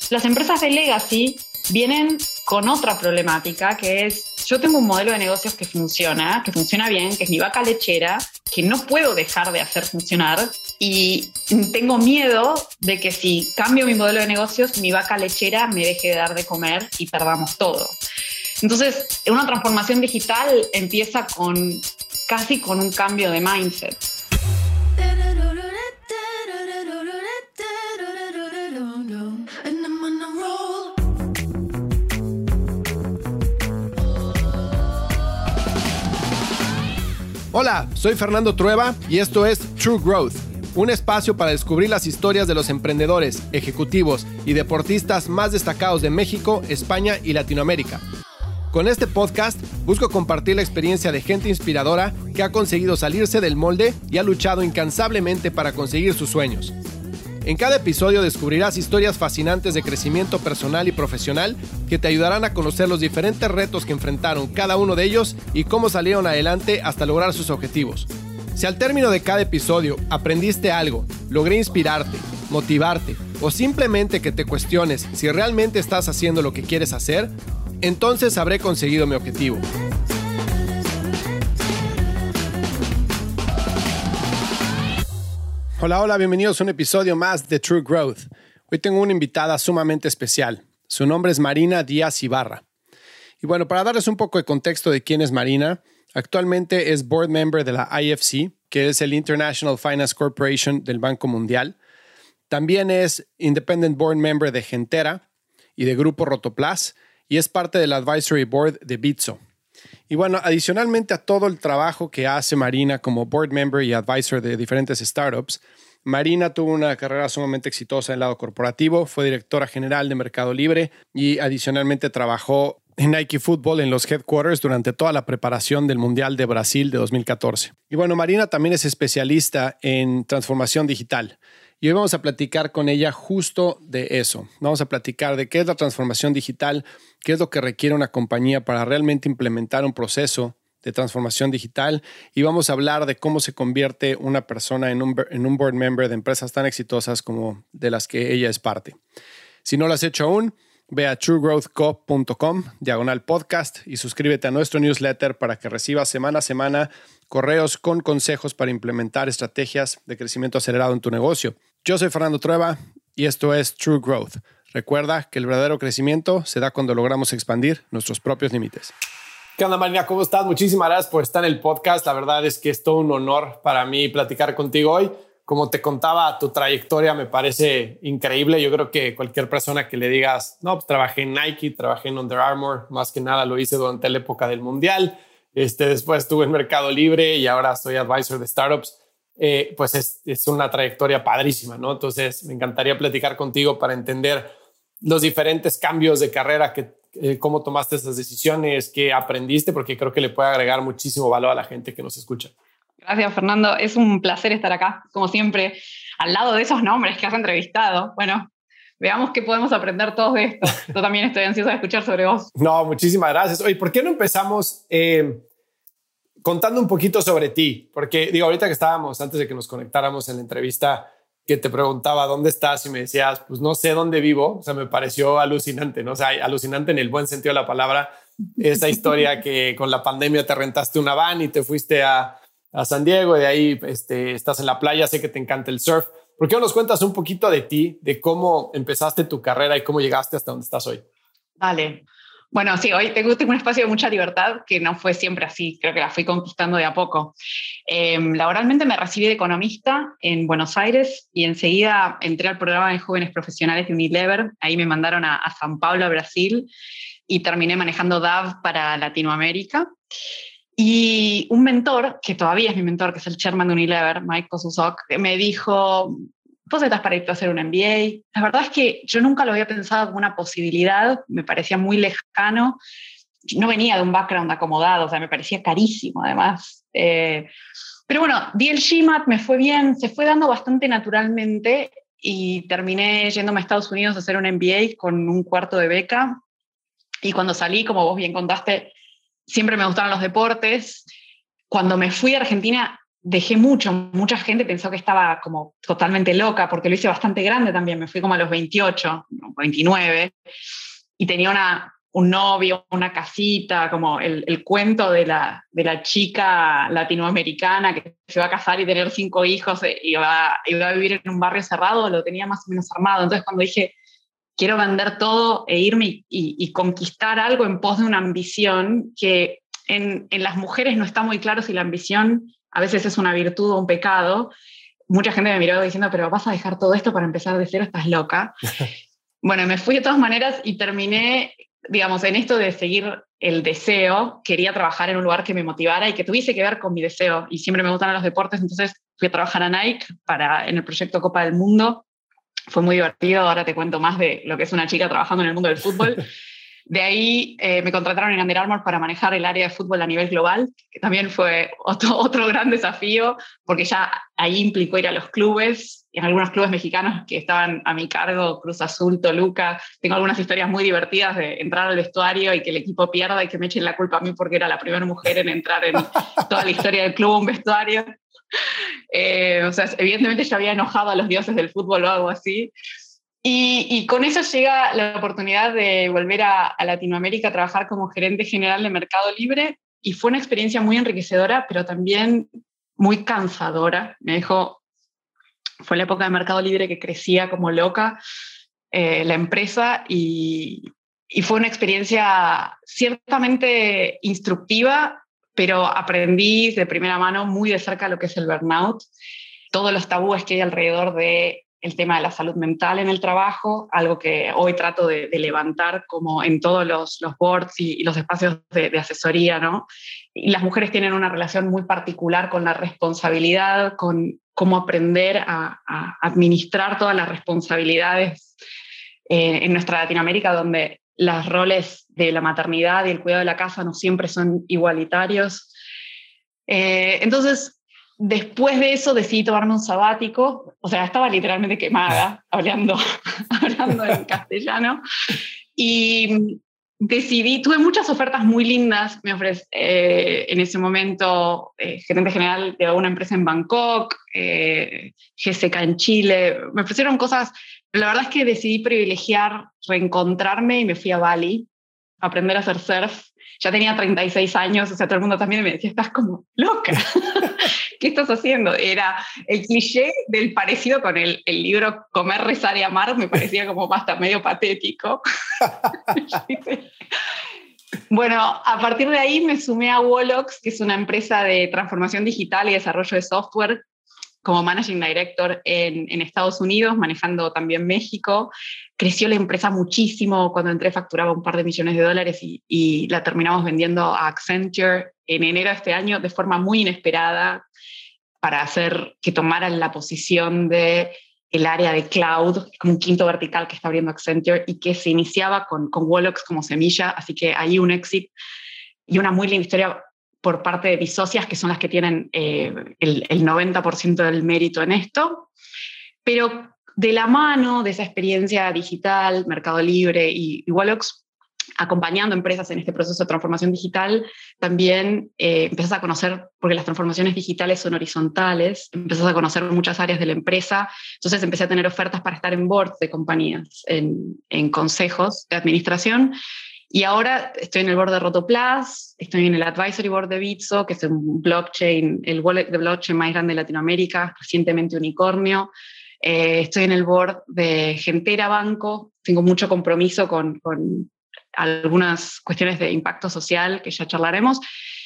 Las empresas de legacy vienen con otra problemática, que es, yo tengo un modelo de negocios que funciona bien, que es mi vaca lechera, que no puedo dejar de hacer funcionar, y tengo miedo de que si cambio mi modelo de negocios, mi vaca lechera me deje de dar de comer y perdamos todo. Entonces, una transformación digital empieza casi con un cambio de mindset. Hola, soy Fernando Trueba y esto es True Growth, un espacio para descubrir las historias de los emprendedores, ejecutivos y deportistas más destacados de México, España y Latinoamérica. Con este podcast busco compartir la experiencia de gente inspiradora que ha conseguido salirse del molde y ha luchado incansablemente para conseguir sus sueños. En cada episodio descubrirás historias fascinantes de crecimiento personal y profesional que te ayudarán a conocer los diferentes retos que enfrentaron cada uno de ellos y cómo salieron adelante hasta lograr sus objetivos. Si al término de cada episodio aprendiste algo, logré inspirarte, motivarte o simplemente que te cuestiones si realmente estás haciendo lo que quieres hacer, entonces habré conseguido mi objetivo. Hola, bienvenidos a un episodio más de True Growth. Hoy tengo una invitada sumamente especial. Su nombre es Marina Díaz Ibarra. Y bueno, para darles un poco de contexto de quién es Marina, actualmente es board member de la IFC, que es el International Finance Corporation del Banco Mundial. También es independent board member de Gentera y de Grupo Rotoplas y es parte del advisory board de Bitso. Y bueno, adicionalmente a todo el trabajo que hace Marina como board member y advisor de diferentes startups, Marina tuvo una carrera sumamente exitosa en el lado corporativo, fue directora general de Mercado Libre y adicionalmente trabajó en Nike Football en los headquarters durante toda la preparación del Mundial de Brasil de 2014. Y bueno, Marina también es especialista en transformación digital. Y hoy vamos a platicar con ella justo de eso. Vamos a platicar de qué es la transformación digital, qué es lo que requiere una compañía para realmente implementar un proceso de transformación digital y vamos a hablar de cómo se convierte una persona en un board member de empresas tan exitosas como de las que ella es parte. Si no lo has hecho aún, ve a truegrowthco.com/podcast y suscríbete a nuestro newsletter para que recibas semana a semana correos con consejos para implementar estrategias de crecimiento acelerado en tu negocio. Yo soy Fernando Trueba y esto es True Growth. Recuerda que el verdadero crecimiento se da cuando logramos expandir nuestros propios límites. ¿Qué onda, Marina? ¿Cómo estás? Muchísimas gracias por estar en el podcast. La verdad es que es todo un honor para mí platicar contigo hoy. Como te contaba, tu trayectoria me parece increíble. Yo creo que cualquier persona que le digas, no, pues trabajé en Nike, trabajé en Under Armour, más que nada lo hice durante la época del Mundial. Después estuve en Mercado Libre y ahora soy advisor de startups. Pues es una trayectoria padrísima, ¿no? Entonces me encantaría platicar contigo para entender los diferentes cambios de carrera, cómo tomaste esas decisiones, qué aprendiste, porque creo que le puede agregar muchísimo valor a la gente que nos escucha. Gracias, Fernando. Es un placer estar acá, como siempre, al lado de esos nombres que has entrevistado. Bueno, veamos qué podemos aprender todos de esto. Yo también estoy ansiosa de escuchar sobre vos. No, muchísimas gracias. Oye, ¿por qué no empezamos contando un poquito sobre ti? Porque digo, ahorita que estábamos, antes de que nos conectáramos en la entrevista, que te preguntaba dónde estás y me decías, pues no sé dónde vivo. O sea, me pareció alucinante, ¿no? O sea, alucinante en el buen sentido de la palabra. Esa historia que con la pandemia te rentaste una van y te fuiste a San Diego y de ahí estás en la playa. Sé que te encanta el surf. ¿Por qué no nos cuentas un poquito de ti, de cómo empezaste tu carrera y cómo llegaste hasta donde estás hoy? Dale. Bueno, sí, hoy tengo un espacio de mucha libertad que no fue siempre así. Creo que la fui conquistando de a poco. Laboralmente me recibí de economista en Buenos Aires y enseguida entré al programa de jóvenes profesionales de Unilever. Ahí me mandaron a São Paulo, a Brasil, y terminé manejando DAV para Latinoamérica. Y un mentor, que todavía es mi mentor, que es el chairman de Unilever, Mike Kosusok, me dijo, vos estás para irte a hacer un MBA. La verdad es que yo nunca lo había pensado como una posibilidad, me parecía muy lejano. No venía de un background acomodado, o sea, me parecía carísimo además. Pero bueno, di el GMAT, me fue bien, se fue dando bastante naturalmente y terminé yéndome a Estados Unidos a hacer un MBA con un cuarto de beca. Y cuando salí, como vos bien contaste, siempre me gustaron los deportes. Cuando me fui a Argentina, dejé mucha gente pensó que estaba como totalmente loca, porque lo hice bastante grande también, me fui como a los 28, 29, y tenía un novio, una casita, como el cuento de la chica latinoamericana que se va a casar y tener 5 hijos y va a vivir en un barrio cerrado, lo tenía más o menos armado. Entonces cuando dije, quiero vender todo e irme y conquistar algo en pos de una ambición, que en las mujeres no está muy claro si la ambición a veces es una virtud o un pecado. Mucha gente me miró diciendo, pero vas a dejar todo esto para empezar de cero, estás loca. Bueno, me fui de todas maneras y terminé, digamos, en esto de seguir el deseo. Quería trabajar en un lugar que me motivara y que tuviese que ver con mi deseo. Y siempre me gustan los deportes, entonces fui a trabajar a Nike en el proyecto Copa del Mundo. Fue muy divertido, ahora te cuento más de lo que es una chica trabajando en el mundo del fútbol. De ahí me contrataron en Under Armour para manejar el área de fútbol a nivel global, que también fue otro gran desafío, porque ya ahí implicó ir a los clubes, en algunos clubes mexicanos que estaban a mi cargo, Cruz Azul, Toluca. Tengo algunas historias muy divertidas de entrar al vestuario y que el equipo pierda y que me echen la culpa a mí porque era la primera mujer en entrar en toda la historia del club, un vestuario. O sea, evidentemente ya había enojado a los dioses del fútbol o algo así. Y con eso llega la oportunidad de volver a Latinoamérica a trabajar como gerente general de Mercado Libre, y fue una experiencia muy enriquecedora, pero también muy cansadora. Fue la época de Mercado Libre que crecía como loca la empresa, y fue una experiencia ciertamente instructiva, pero aprendí de primera mano muy de cerca lo que es el burnout, todos los tabúes que hay alrededor de el tema de la salud mental en el trabajo, algo que hoy trato de levantar como en todos los boards y los espacios de asesoría, ¿no? Y las mujeres tienen una relación muy particular con la responsabilidad, con cómo aprender a administrar todas las responsabilidades en nuestra Latinoamérica, donde los roles de la maternidad y el cuidado de la casa no siempre son igualitarios. Entonces, después de eso decidí tomarme un sabático, o sea, estaba literalmente quemada hablando en castellano, y tuve muchas ofertas muy lindas. Me ofrecí en ese momento gerente general de una empresa en Bangkok, GSK en Chile, me ofrecieron cosas, pero la verdad es que decidí privilegiar reencontrarme y me fui a Bali a aprender a hacer surf. Ya tenía 36 años, o sea, todo el mundo también me decía, estás como loca. ¿Qué estás haciendo? Era el cliché del parecido con el libro Comer, Rezar y Amar, me parecía como hasta medio patético. Bueno, a partir de ahí me sumé a Wolox, que es una empresa de transformación digital y desarrollo de software, como Managing Director en Estados Unidos, manejando también México. Creció la empresa muchísimo. Cuando entré facturaba un par de millones de dólares y la terminamos vendiendo a Accenture en enero de este año de forma muy inesperada, para hacer que tomaran la posición de el área de cloud, como un quinto vertical que está abriendo Accenture, y que se iniciaba con Wolox como semilla. Así que ahí un éxito y una muy linda historia por parte de mis socias, que son las que tienen el 90% del mérito en esto. Pero de la mano de esa experiencia digital, Mercado Libre y Wolox, acompañando empresas en este proceso de transformación digital, también empezás a conocer, porque las transformaciones digitales son horizontales, empezás a conocer muchas áreas de la empresa. Entonces empecé a tener ofertas para estar en boards de compañías, en consejos de administración. Y ahora estoy en el board de Rotoplas, estoy en el advisory board de Bitso, que es un blockchain, el wallet de blockchain más grande de Latinoamérica, recientemente unicornio. Estoy en el board de Gentera Banco, tengo mucho compromiso con algunas cuestiones de impacto social que ya charlaremos.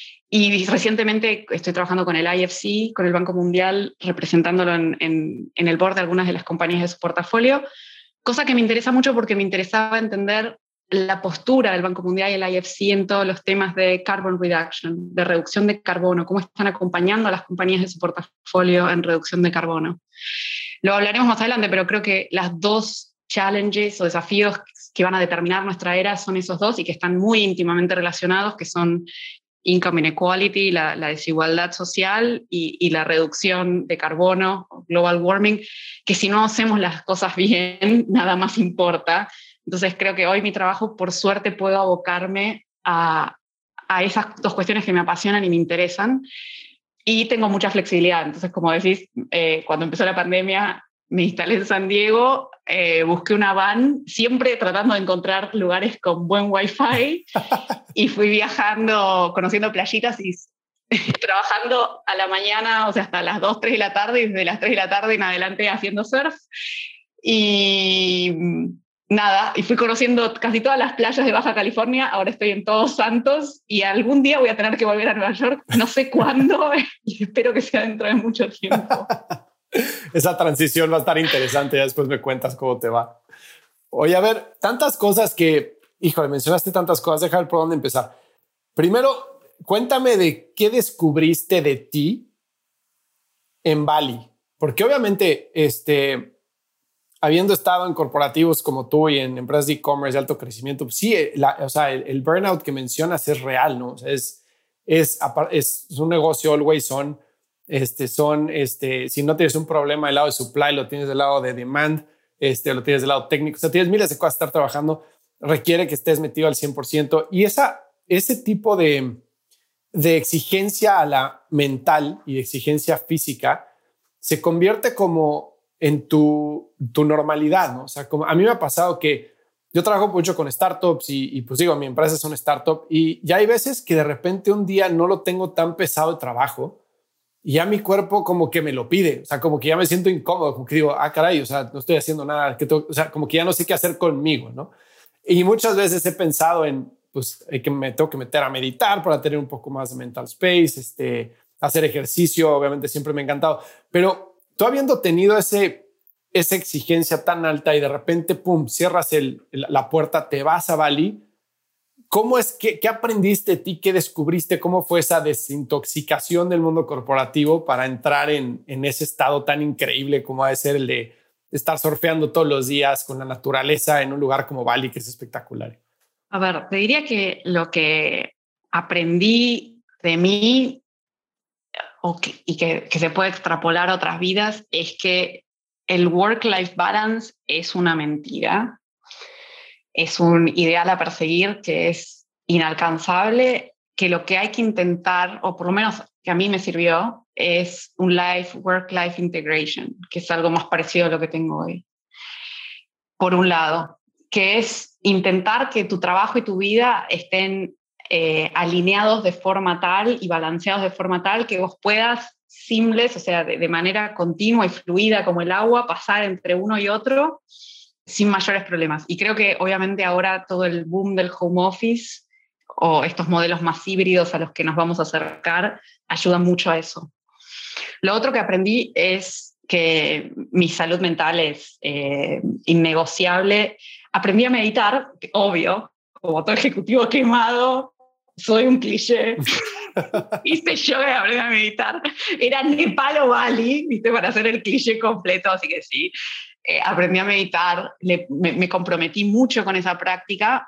Y recientemente estoy trabajando con el IFC, con el Banco Mundial, representándolo en el board de algunas de las compañías de su portafolio, cosa que me interesa mucho porque me interesaba entender la postura del Banco Mundial y el IFC en todos los temas de carbon reduction, de reducción de carbono, cómo están acompañando a las compañías de su portafolio en reducción de carbono. Lo hablaremos más adelante, pero creo que las dos challenges o desafíos que van a determinar nuestra era son esos dos, y que están muy íntimamente relacionados, que son income inequality, la desigualdad social, y la reducción de carbono, global warming, que si no hacemos las cosas bien, nada más importa. Entonces creo que hoy mi trabajo, por suerte, puedo abocarme a esas dos cuestiones que me apasionan y me interesan. y tengo mucha flexibilidad. Entonces, como decís, cuando empezó la pandemia, me instalé en San Diego, busqué una van, siempre tratando de encontrar lugares con buen wifi, y fui viajando, conociendo playitas y trabajando a la mañana, o sea, hasta las 2, 3 de la tarde, y desde las 3 de la tarde en adelante haciendo surf. Y nada, y fui conociendo casi todas las playas de Baja California. Ahora estoy en Todos Santos y algún día voy a tener que volver a Nueva York, no sé cuándo, y espero que sea dentro de mucho tiempo. Esa transición va a estar interesante, ya después me cuentas cómo te va. Oye, a ver, tantas cosas que, híjole, mencionaste tantas cosas, déjame ver por dónde empezar. Primero, cuéntame de qué descubriste de ti en Bali, porque obviamente, habiendo estado en corporativos como tú y en empresas de e-commerce de alto crecimiento, pues sí, o sea, el burnout que mencionas es real, ¿no? O sea, es un negocio always on. Si no tienes un problema del lado de supply, lo tienes del lado de demand, lo tienes del lado técnico. O sea, tienes miles de cosas que estar trabajando. Requiere que estés metido al 100%. Y ese tipo de exigencia a la mental y de exigencia física se convierte como en tu normalidad, ¿no? O sea, como a mí me ha pasado que yo trabajo mucho con startups y pues digo, mi empresa es una startup y ya hay veces que de repente un día no lo tengo tan pesado de trabajo y ya mi cuerpo como que me lo pide, o sea, como que ya me siento incómodo, como que digo, caray, o sea, no estoy haciendo nada, o sea, como que ya no sé qué hacer conmigo, ¿no? Y muchas veces he pensado en, pues, que me tengo que meter a meditar para tener un poco más de mental space, hacer ejercicio, obviamente siempre me ha encantado, pero tú habiendo tenido esa exigencia tan alta y de repente, pum, cierras la puerta, te vas a Bali. ¿Cómo es qué aprendiste de ti? ¿Qué descubriste? ¿Cómo fue esa desintoxicación del mundo corporativo para entrar en ese estado tan increíble como ha de ser el de estar surfeando todos los días con la naturaleza en un lugar como Bali, que es espectacular? A ver, te diría que lo que aprendí de mí y que se puede extrapolar a otras vidas es que el work-life balance es una mentira. Es un ideal a perseguir que es inalcanzable, que lo que hay que intentar, o por lo menos que a mí me sirvió, es un work-life integration, que es algo más parecido a lo que tengo hoy. Por un lado, que es intentar que tu trabajo y tu vida estén alineados de forma tal y balanceados de forma tal que vos puedas simples, o sea, de manera continua y fluida como el agua, pasar entre uno y otro sin mayores problemas. Y creo que obviamente ahora todo el boom del home office o estos modelos más híbridos a los que nos vamos a acercar ayudan mucho a eso. Lo otro que aprendí es que mi salud mental es innegociable. Aprendí a meditar, obvio, como todo ejecutivo quemado, soy un cliché. Hice yoga y aprendí a meditar. Era Nepal o Bali, ¿viste? Para hacer el cliché completo, así que sí. Aprendí a meditar, me comprometí mucho con esa práctica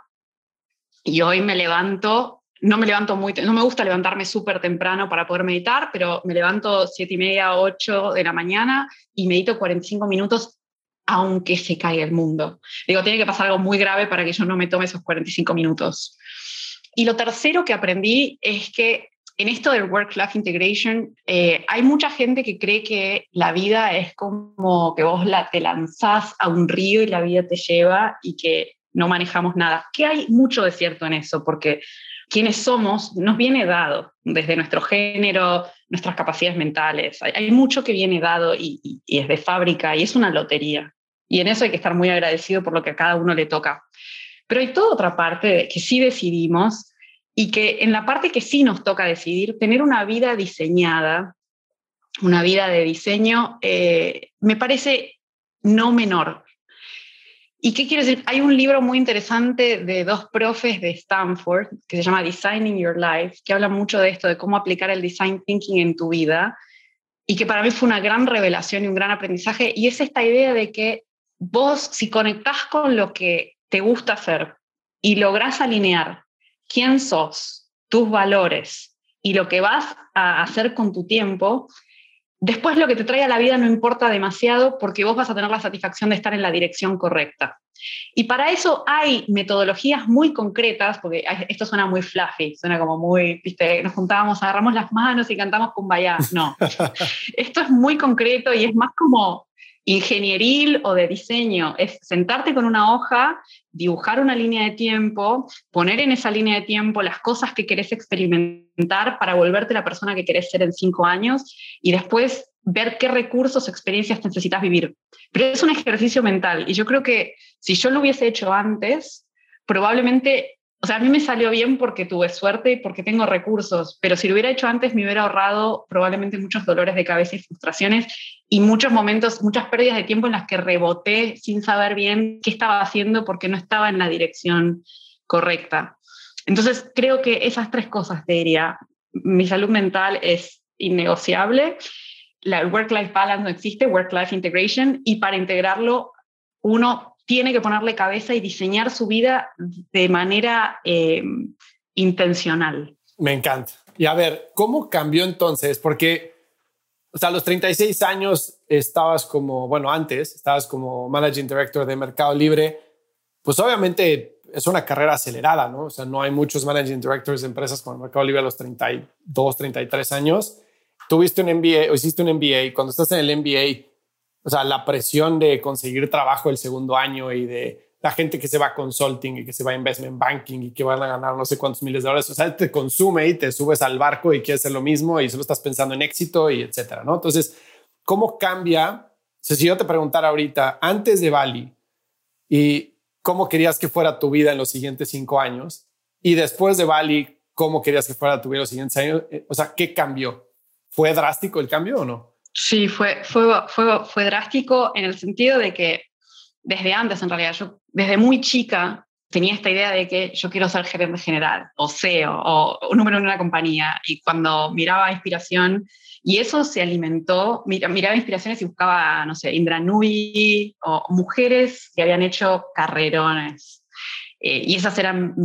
y hoy me levanto, no me gusta levantarme súper temprano para poder meditar, pero me levanto 7:30, 8 de la mañana y medito 45 minutos aunque se caiga el mundo. Digo, tiene que pasar algo muy grave para que yo no me tome esos 45 minutos. Y lo tercero que aprendí es que en esto del work-life integration, hay mucha gente que cree que la vida es como que vos te lanzás a un río y la vida te lleva y que no manejamos nada. Que hay mucho de cierto en eso, porque quienes somos nos viene dado desde nuestro género, nuestras capacidades mentales. Hay mucho que viene dado y es de fábrica y es una lotería. Y en eso hay que estar muy agradecido por lo que a cada uno le toca. Pero hay toda otra parte que sí decidimos y que en la parte que sí nos toca decidir, tener una vida diseñada, una vida de diseño, me parece no menor. ¿Y qué quiero decir? Hay un libro muy interesante de 2 profes de Stanford que se llama Designing Your Life, que habla mucho de esto, de cómo aplicar el design thinking en tu vida, y que para mí fue una gran revelación y un gran aprendizaje, y es esta idea de que vos, si conectás con lo que te gusta hacer y lográs alinear quién sos, tus valores y lo que vas a hacer con tu tiempo, después lo que te trae a la vida no importa demasiado porque vos vas a tener la satisfacción de estar en la dirección correcta. Y para eso hay metodologías muy concretas, porque esto suena muy fluffy, suena como muy, viste, nos juntábamos, agarramos las manos y cantamos Kumbaya. No, esto es muy concreto y es más como ingenieril o de diseño. Es sentarte con una hoja, dibujar una línea de tiempo, poner en esa línea de tiempo las cosas que querés experimentar para volverte la persona que querés ser en 5 años y después ver qué recursos o experiencias necesitas vivir. Pero es un ejercicio mental y yo creo que si yo lo hubiese hecho antes, probablemente, o sea, a mí me salió bien porque tuve suerte y porque tengo recursos, pero si lo hubiera hecho antes me hubiera ahorrado probablemente muchos dolores de cabeza y frustraciones y muchos momentos, muchas pérdidas de tiempo en las que reboté sin saber bien qué estaba haciendo porque no estaba en la dirección correcta. Entonces, creo que esas 3 cosas te diría. Mi salud mental es innegociable, el work-life balance no existe, work-life integration, y para integrarlo uno tiene que ponerle cabeza y diseñar su vida de manera intencional. Me encanta. Y a ver, ¿cómo cambió entonces? Porque, o sea, a los 36 años estabas como, bueno, antes estabas como Managing Director de Mercado Libre. Pues obviamente es una carrera acelerada, ¿no? O sea, no hay muchos Managing Directors de empresas como Mercado Libre a los 32, 33 años. Tuviste un MBA o hiciste un MBA. Cuando estás en el MBA, o sea, la presión de conseguir trabajo el segundo año y de la gente que se va a consulting y que se va a investment banking y que van a ganar no sé cuántos miles de dólares, o sea, te consume y te subes al barco y quieres hacer lo mismo y solo estás pensando en éxito y etcétera, ¿no? Entonces, ¿cómo cambia? O sea, si yo te preguntara ahorita, antes de Bali, y cómo querías que fuera tu vida en los siguientes 5 años, y después de Bali, ¿cómo querías que fuera tu vida en los siguientes años? O sea, ¿qué cambió? ¿Fue drástico el cambio o no? Sí, fue drástico en el sentido de que desde antes, en realidad, yo desde muy chica tenía esta idea de que yo quiero ser gerente general o CEO o número 1 en una compañía. Y cuando miraba inspiración, y eso se alimentó, miraba inspiraciones y buscaba, no sé, Indra Nooyi o mujeres que habían hecho carrerones. Y esas eran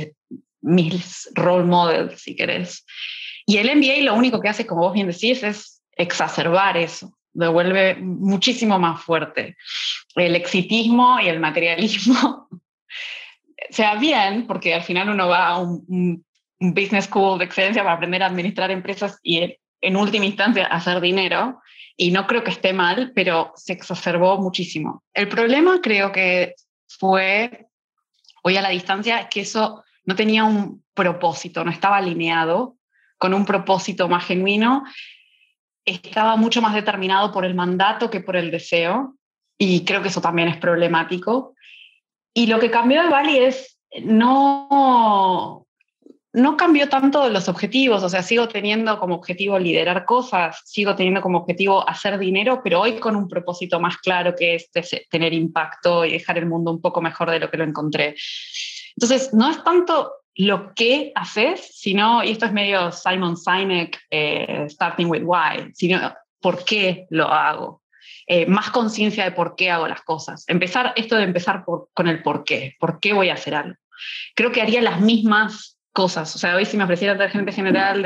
mis role models, si querés. Y el MBA lo único que hace, como vos bien decís, es exacerbar eso, lo vuelve muchísimo más fuerte. El exitismo y el materialismo, o sea, bien, porque al final uno va a un business school de excelencia para aprender a administrar empresas y en última instancia hacer dinero, y no creo que esté mal, pero se exacerbó muchísimo. El problema creo que fue, hoy a la distancia, es que eso no tenía un propósito, no estaba alineado con un propósito más genuino, estaba mucho más determinado por el mandato que por el deseo, y creo que eso también es problemático. Y lo que cambió de Bali es, no cambió tanto los objetivos, o sea, sigo teniendo como objetivo liderar cosas, sigo teniendo como objetivo hacer dinero, pero hoy con un propósito más claro que es tener impacto y dejar el mundo un poco mejor de lo que lo encontré. Entonces, no es tanto lo que haces, sino, y esto es medio Simon Sinek, Starting with Why, sino por qué lo hago. Más conciencia de por qué hago las cosas. Empezar con el por qué voy a hacer algo. Creo que haría las mismas cosas. O sea, hoy si me ofreciera ser gerente general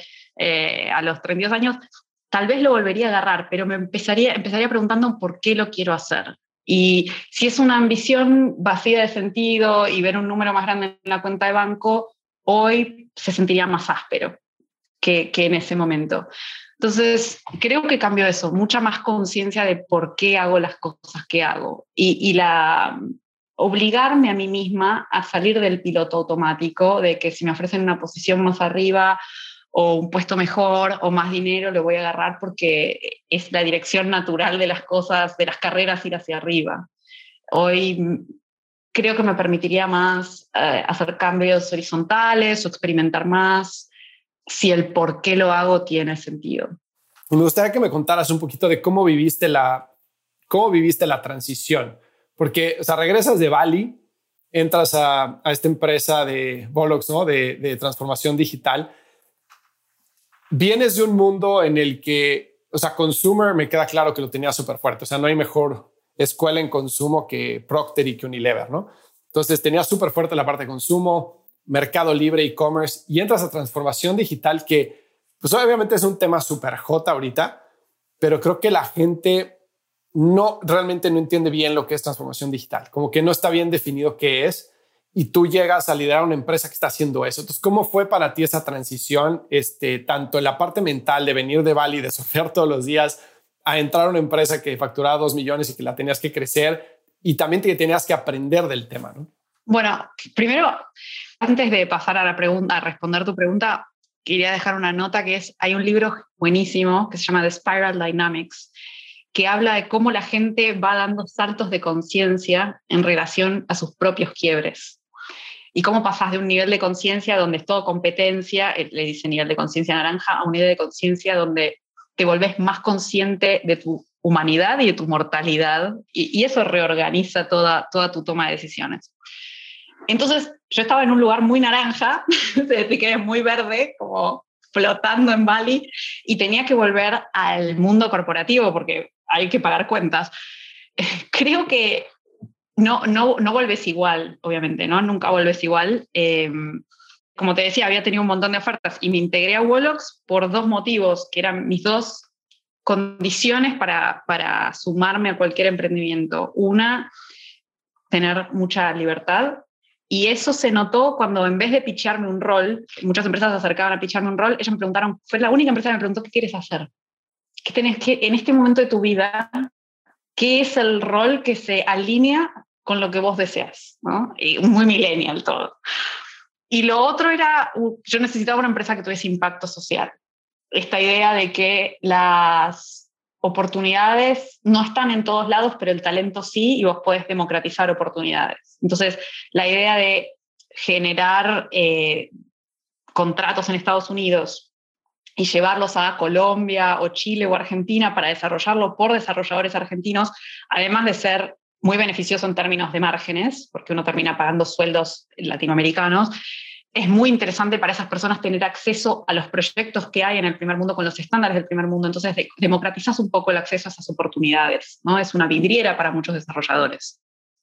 a los 32 años, tal vez lo volvería a agarrar, pero me empezaría preguntando por qué lo quiero hacer. Y si es una ambición vacía de sentido y ver un número más grande en la cuenta de banco, hoy se sentiría más áspero que en ese momento. Entonces, creo que cambió eso, mucha más conciencia de por qué hago las cosas que hago. Y obligarme a mí misma a salir del piloto automático, de que si me ofrecen una posición más arriba o un puesto mejor o más dinero, lo voy a agarrar porque es la dirección natural de las cosas, de las carreras, ir hacia arriba. Hoy creo que me permitiría más hacer cambios horizontales o experimentar más si el por qué lo hago tiene sentido. Me gustaría que me contaras un poquito de cómo viviste la transición. Porque, o sea, regresas de Bali, entras a esta empresa de Bollocks, ¿no? De transformación digital. Vienes de un mundo en el que, o sea, consumer me queda claro que lo tenía súper fuerte. O sea, no hay mejor escuela en consumo que Procter y que Unilever, ¿no? Entonces, tenía súper fuerte la parte de consumo, Mercado Libre, e-commerce, y entras a transformación digital que, pues obviamente es un tema súper hot ahorita, pero creo que la gente realmente no entiende bien lo que es transformación digital, como que no está bien definido qué es, y tú llegas a liderar una empresa que está haciendo eso. Entonces, ¿cómo fue para ti esa transición, tanto en la parte mental de venir de Bali, de surfear todos los días, a entrar a una empresa que facturaba 2 millones y que la tenías que crecer, y también que tenías que aprender del tema, ¿no? Bueno, primero, antes de pasar a la pregunta, a responder tu pregunta, quería dejar una nota hay un libro buenísimo que se llama The Spiral Dynamics, que habla de cómo la gente va dando saltos de conciencia en relación a sus propios quiebres. Y cómo pasas de un nivel de conciencia donde es todo competencia, le dice nivel de conciencia naranja, a un nivel de conciencia donde te volvés más consciente de tu humanidad y de tu mortalidad, y eso reorganiza toda tu toma de decisiones. Entonces, yo estaba en un lugar muy naranja, desde que es muy verde, como flotando en Bali, y tenía que volver al mundo corporativo porque hay que pagar cuentas. Creo que no vuelves igual, obviamente, ¿no? Nunca vuelves igual. Como te decía, había tenido un montón de ofertas y me integré a Wolox por 2 motivos, que eran mis 2 condiciones para sumarme a cualquier emprendimiento. Una, tener mucha libertad. Y eso se notó cuando, en vez de pitcharme un rol, muchas empresas se acercaban a pitcharme un rol, ellos me preguntaron, fue la única empresa que me preguntó, ¿qué quieres hacer? ¿Qué tenés que, en este momento de tu vida, qué es el rol que se alinea con lo que vos deseas? ¿No? Y muy millennial todo. Y lo otro era, yo necesitaba una empresa que tuviese impacto social. Esta idea de que las oportunidades no están en todos lados, pero el talento sí, y vos podés democratizar oportunidades. Entonces, la idea de generar contratos en Estados Unidos y llevarlos a Colombia o Chile o Argentina para desarrollarlo por desarrolladores argentinos, además de ser muy beneficioso en términos de márgenes, porque uno termina pagando sueldos latinoamericanos, es muy interesante para esas personas tener acceso a los proyectos que hay en el primer mundo con los estándares del primer mundo. Entonces, democratizas un poco el acceso a esas oportunidades, ¿no? Es una vidriera para muchos desarrolladores.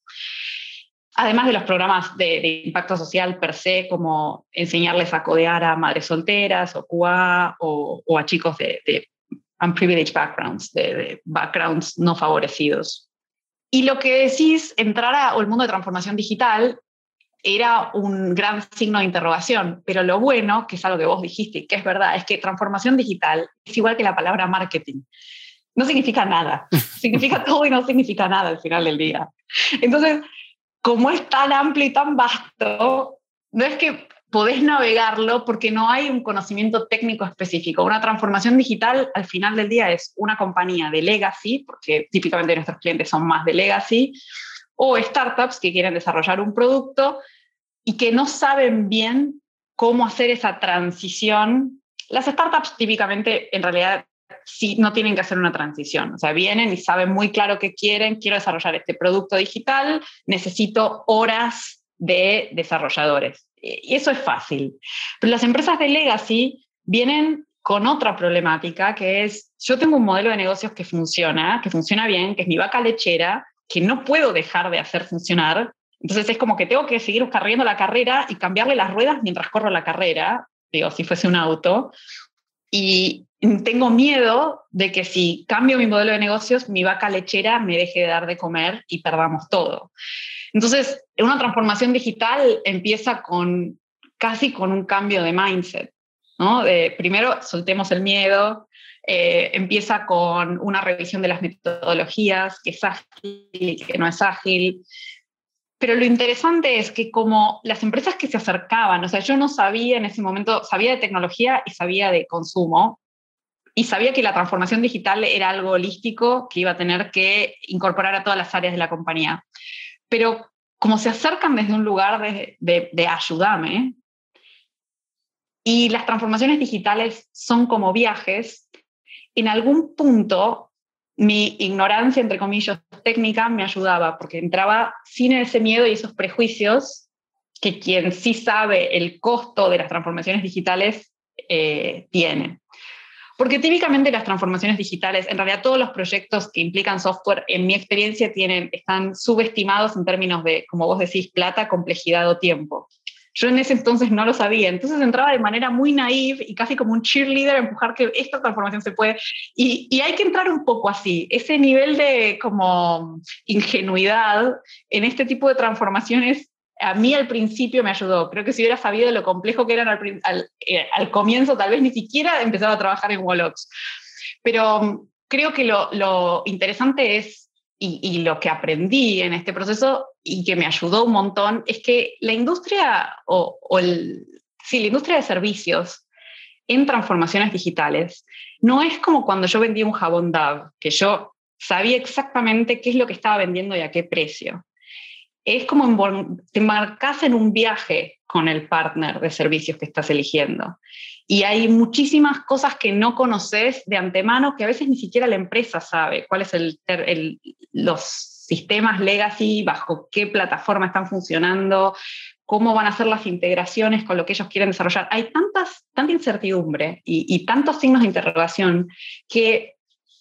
Además de los programas de impacto social per se, como enseñarles a codear a madres solteras o QA o a chicos de unprivileged backgrounds, de backgrounds no favorecidos. Y lo que decís, entrar al mundo de transformación digital, era un gran signo de interrogación, pero lo bueno, que es algo que vos dijiste y que es verdad, es que transformación digital es igual que la palabra marketing. No significa nada, significa todo y no significa nada al final del día. Entonces, como es tan amplio y tan vasto, no es que podés navegarlo porque no hay un conocimiento técnico específico. Una transformación digital al final del día es una compañía de legacy, porque típicamente nuestros clientes son más de legacy, o startups que quieren desarrollar un producto y que no saben bien cómo hacer esa transición. Las startups típicamente, en realidad, sí, no tienen que hacer una transición. O sea, vienen y saben muy claro qué quieren. Quiero desarrollar este producto digital, necesito horas de desarrolladores. Y eso es fácil. Pero las empresas de legacy vienen con otra problemática, que es, yo tengo un modelo de negocios que funciona bien, que es mi vaca lechera, que no puedo dejar de hacer funcionar. Entonces es como que tengo que seguir corriendo la carrera y cambiarle las ruedas mientras corro la carrera, digo, si fuese un auto. Y tengo miedo de que si cambio mi modelo de negocios, mi vaca lechera me deje de dar de comer y perdamos todo. Entonces, una transformación digital empieza casi con un cambio de mindset, ¿no? Primero, soltemos el miedo. Empieza con una revisión de las metodologías, que es ágil, que no es ágil. Pero lo interesante es que como las empresas que se acercaban, o sea, yo no sabía en ese momento, sabía de tecnología y sabía de consumo, y sabía que la transformación digital era algo holístico que iba a tener que incorporar a todas las áreas de la compañía. Pero como se acercan desde un lugar de ayúdame, y las transformaciones digitales son como viajes, en algún punto mi ignorancia, entre comillas, técnica me ayudaba, porque entraba sin ese miedo y esos prejuicios que quien sí sabe el costo de las transformaciones digitales tiene. Porque típicamente las transformaciones digitales, en realidad todos los proyectos que implican software, en mi experiencia, están subestimados en términos de, como vos decís, plata, complejidad o tiempo. Yo en ese entonces no lo sabía, entonces entraba de manera muy naive y casi como un cheerleader a empujar que esta transformación se puede, y hay que entrar un poco así, ese nivel de como ingenuidad en este tipo de transformaciones. A mí al principio me ayudó. Creo que si hubiera sabido lo complejo que eran al comienzo, tal vez ni siquiera empezaba a trabajar en Wolox. Pero creo que lo interesante es, y lo que aprendí en este proceso y que me ayudó un montón, es que la industria, la industria de servicios en transformaciones digitales no es como cuando yo vendía un jabón Dove, que yo sabía exactamente qué es lo que estaba vendiendo y a qué precio. Es como te embarcas en un viaje con el partner de servicios que estás eligiendo. Y hay muchísimas cosas que no conoces de antemano, que a veces ni siquiera la empresa sabe cuáles son los sistemas legacy, bajo qué plataforma están funcionando, cómo van a ser las integraciones con lo que ellos quieren desarrollar. Hay tanta incertidumbre y tantos signos de interrogación que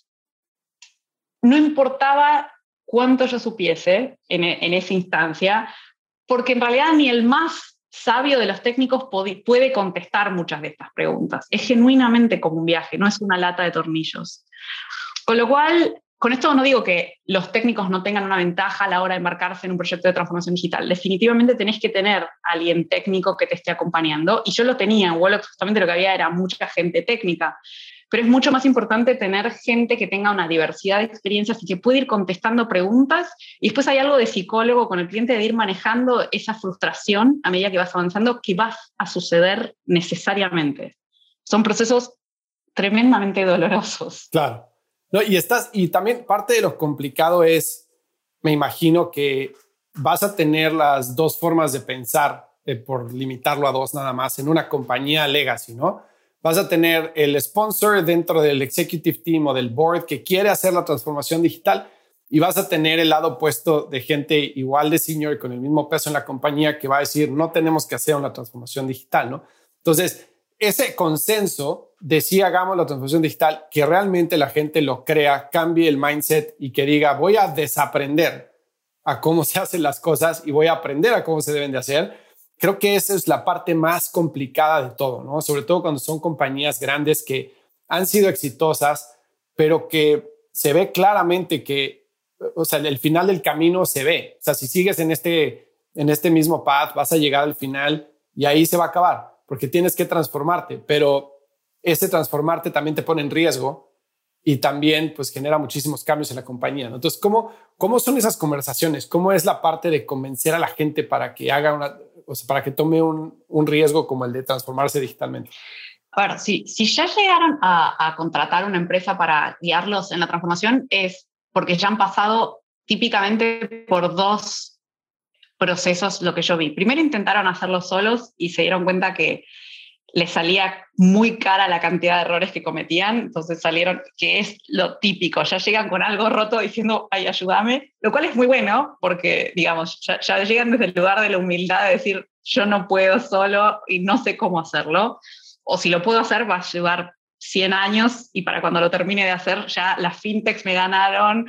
no importaba cuánto yo supiese en esa instancia, porque en realidad ni el más sabio de los técnicos puede contestar muchas de estas preguntas. Es genuinamente como un viaje, no es una lata de tornillos. Con lo cual, con esto no digo que los técnicos no tengan una ventaja a la hora de embarcarse en un proyecto de transformación digital. Definitivamente tenés que tener a alguien técnico que te esté acompañando, y yo lo tenía. En Wolox justamente lo que había era mucha gente técnica, pero es mucho más importante tener gente que tenga una diversidad de experiencias y que pueda ir contestando preguntas, y después hay algo de psicólogo con el cliente de ir manejando esa frustración a medida que vas avanzando, que va a suceder necesariamente. Son procesos tremendamente dolorosos. Claro. No, y también parte de lo complicado es, me imagino que vas a tener las dos formas de pensar, por limitarlo a dos nada más, en una compañía legacy, ¿no? Vas a tener el sponsor dentro del executive team o del board que quiere hacer la transformación digital, y vas a tener el lado opuesto de gente igual de senior con el mismo peso en la compañía que va a decir no tenemos que hacer una transformación digital, ¿no? Entonces, ese consenso de si hagamos la transformación digital, que realmente la gente lo crea, cambie el mindset y que diga voy a desaprender a cómo se hacen las cosas y voy a aprender a cómo se deben de hacer. Creo que esa es la parte más complicada de todo, ¿no? Sobre todo cuando son compañías grandes que han sido exitosas, pero que se ve claramente que, o sea, el final del camino se ve. O sea, si sigues en este mismo path, vas a llegar al final y ahí se va a acabar, porque tienes que transformarte, pero ese transformarte también te pone en riesgo y también pues genera muchísimos cambios en la compañía, ¿no? Entonces, ¿cómo son esas conversaciones? ¿Cómo es la parte de convencer a la gente para que haga para que tome un riesgo como el de transformarse digitalmente? A ver, si ya llegaron a contratar una empresa para guiarlos en la transformación, es porque ya han pasado típicamente por dos procesos, lo que yo vi. Primero intentaron hacerlo solos y se dieron cuenta que les salía muy cara la cantidad de errores que cometían, entonces salieron, que es lo típico, ya llegan con algo roto diciendo, ay, ayúdame, lo cual es muy bueno, porque, digamos, ya llegan desde el lugar de la humildad de decir, yo no puedo solo y no sé cómo hacerlo, o si lo puedo hacer va a llevar 100 años y para cuando lo termine de hacer ya las fintechs me ganaron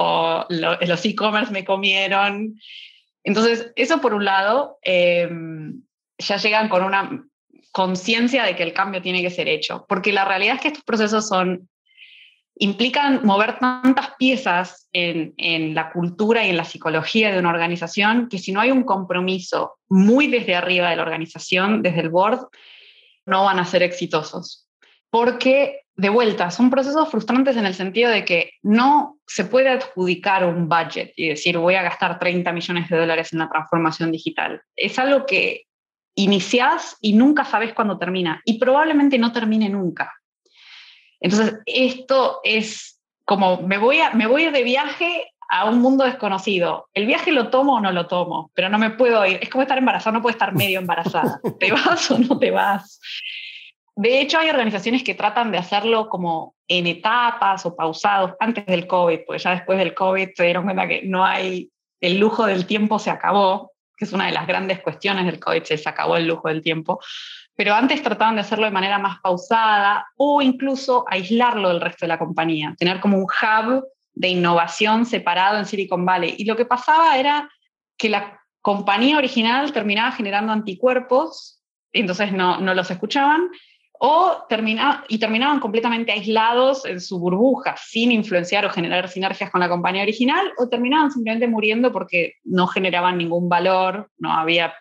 o los e-commerce me comieron. Entonces, eso por un lado, ya llegan con una conciencia de que el cambio tiene que ser hecho, porque la realidad es que estos procesos implican mover tantas piezas en la cultura y en la psicología de una organización, que si no hay un compromiso muy desde arriba de la organización, desde el board, no van a ser exitosos. Porque, de vuelta, son procesos frustrantes en el sentido de que no se puede adjudicar un budget y decir voy a gastar $30 millones en la transformación digital. Es algo que iniciás y nunca sabes cuándo termina, y probablemente no termine nunca. Entonces, esto es como me voy de viaje a un mundo desconocido. El viaje lo tomo o no lo tomo, pero no me puedo ir. Es como estar embarazada, no puedo estar medio embarazada. ¿Te vas o no te vas? De hecho, hay organizaciones que tratan de hacerlo como en etapas o pausados antes del COVID, porque ya después del COVID se dieron cuenta que no hay, el lujo del tiempo se acabó, que es una de las grandes cuestiones del COVID, se acabó el lujo del tiempo. Pero antes trataban de hacerlo de manera más pausada o incluso aislarlo del resto de la compañía, tener como un hub de innovación separado en Silicon Valley. Y lo que pasaba era que la compañía original terminaba generando anticuerpos, y entonces no los escuchaban, terminaban completamente aislados en su burbuja, sin influenciar o generar sinergias con la compañía original, o terminaban simplemente muriendo porque no generaban ningún valor, no había